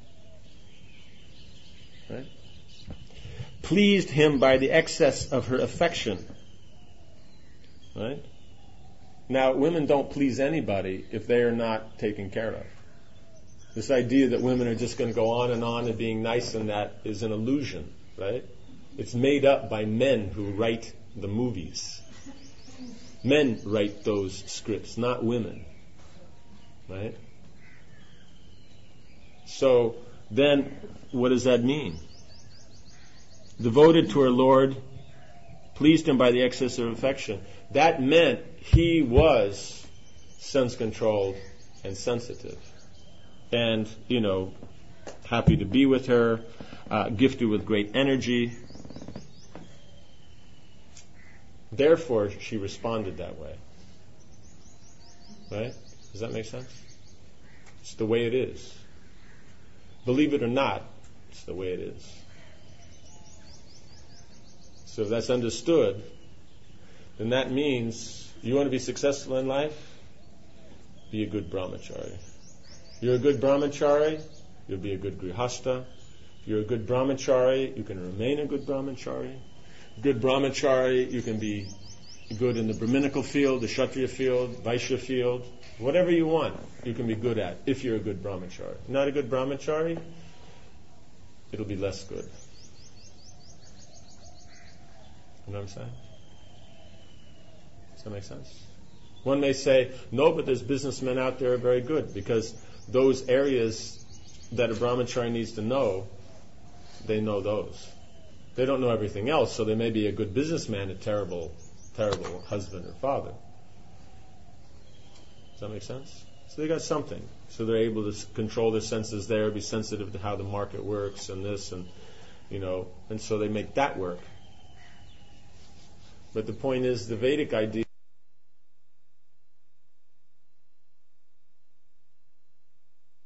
Speaker 1: Right? Pleased him by the excess of her affection. Right? Now, women don't please anybody if they are not taken care of. This idea that women are just going to go on and being nice and that is an illusion, right? It's made up by men who write the movies. Men write those scripts, not women. Right? So, then, what does that mean? Devoted to her Lord, pleased him by the excess of affection. That meant he was sense-controlled and sensitive. And, happy to be with her, gifted with great energy. Therefore, she responded that way. Right? Does that make sense? It's the way it is. Believe it or not, it's the way it is. So if that's understood, then that means you want to be successful in life? Be a good brahmachari. You're a good brahmachari, you'll be a good grihastha. If you're a good brahmachari, you can remain a good brahmachari. Good brahmachari, you can be good in the Brahminical field, the Kshatriya field, Vaishya field. Whatever you want, you can be good at if you're a good brahmachari. Not a good brahmachari, it'll be less good. You know what I'm saying? Does that make sense? One may say, no, but there's businessmen out there who are very good, because those areas that a brahmachari needs to know, they know those. They don't know everything else, so they may be a good businessman, a terrible, terrible husband or father. Does that make sense? So they got something. So they're able to control their senses there, be sensitive to how the market works and this and so they make that work. But the point is, the Vedic idea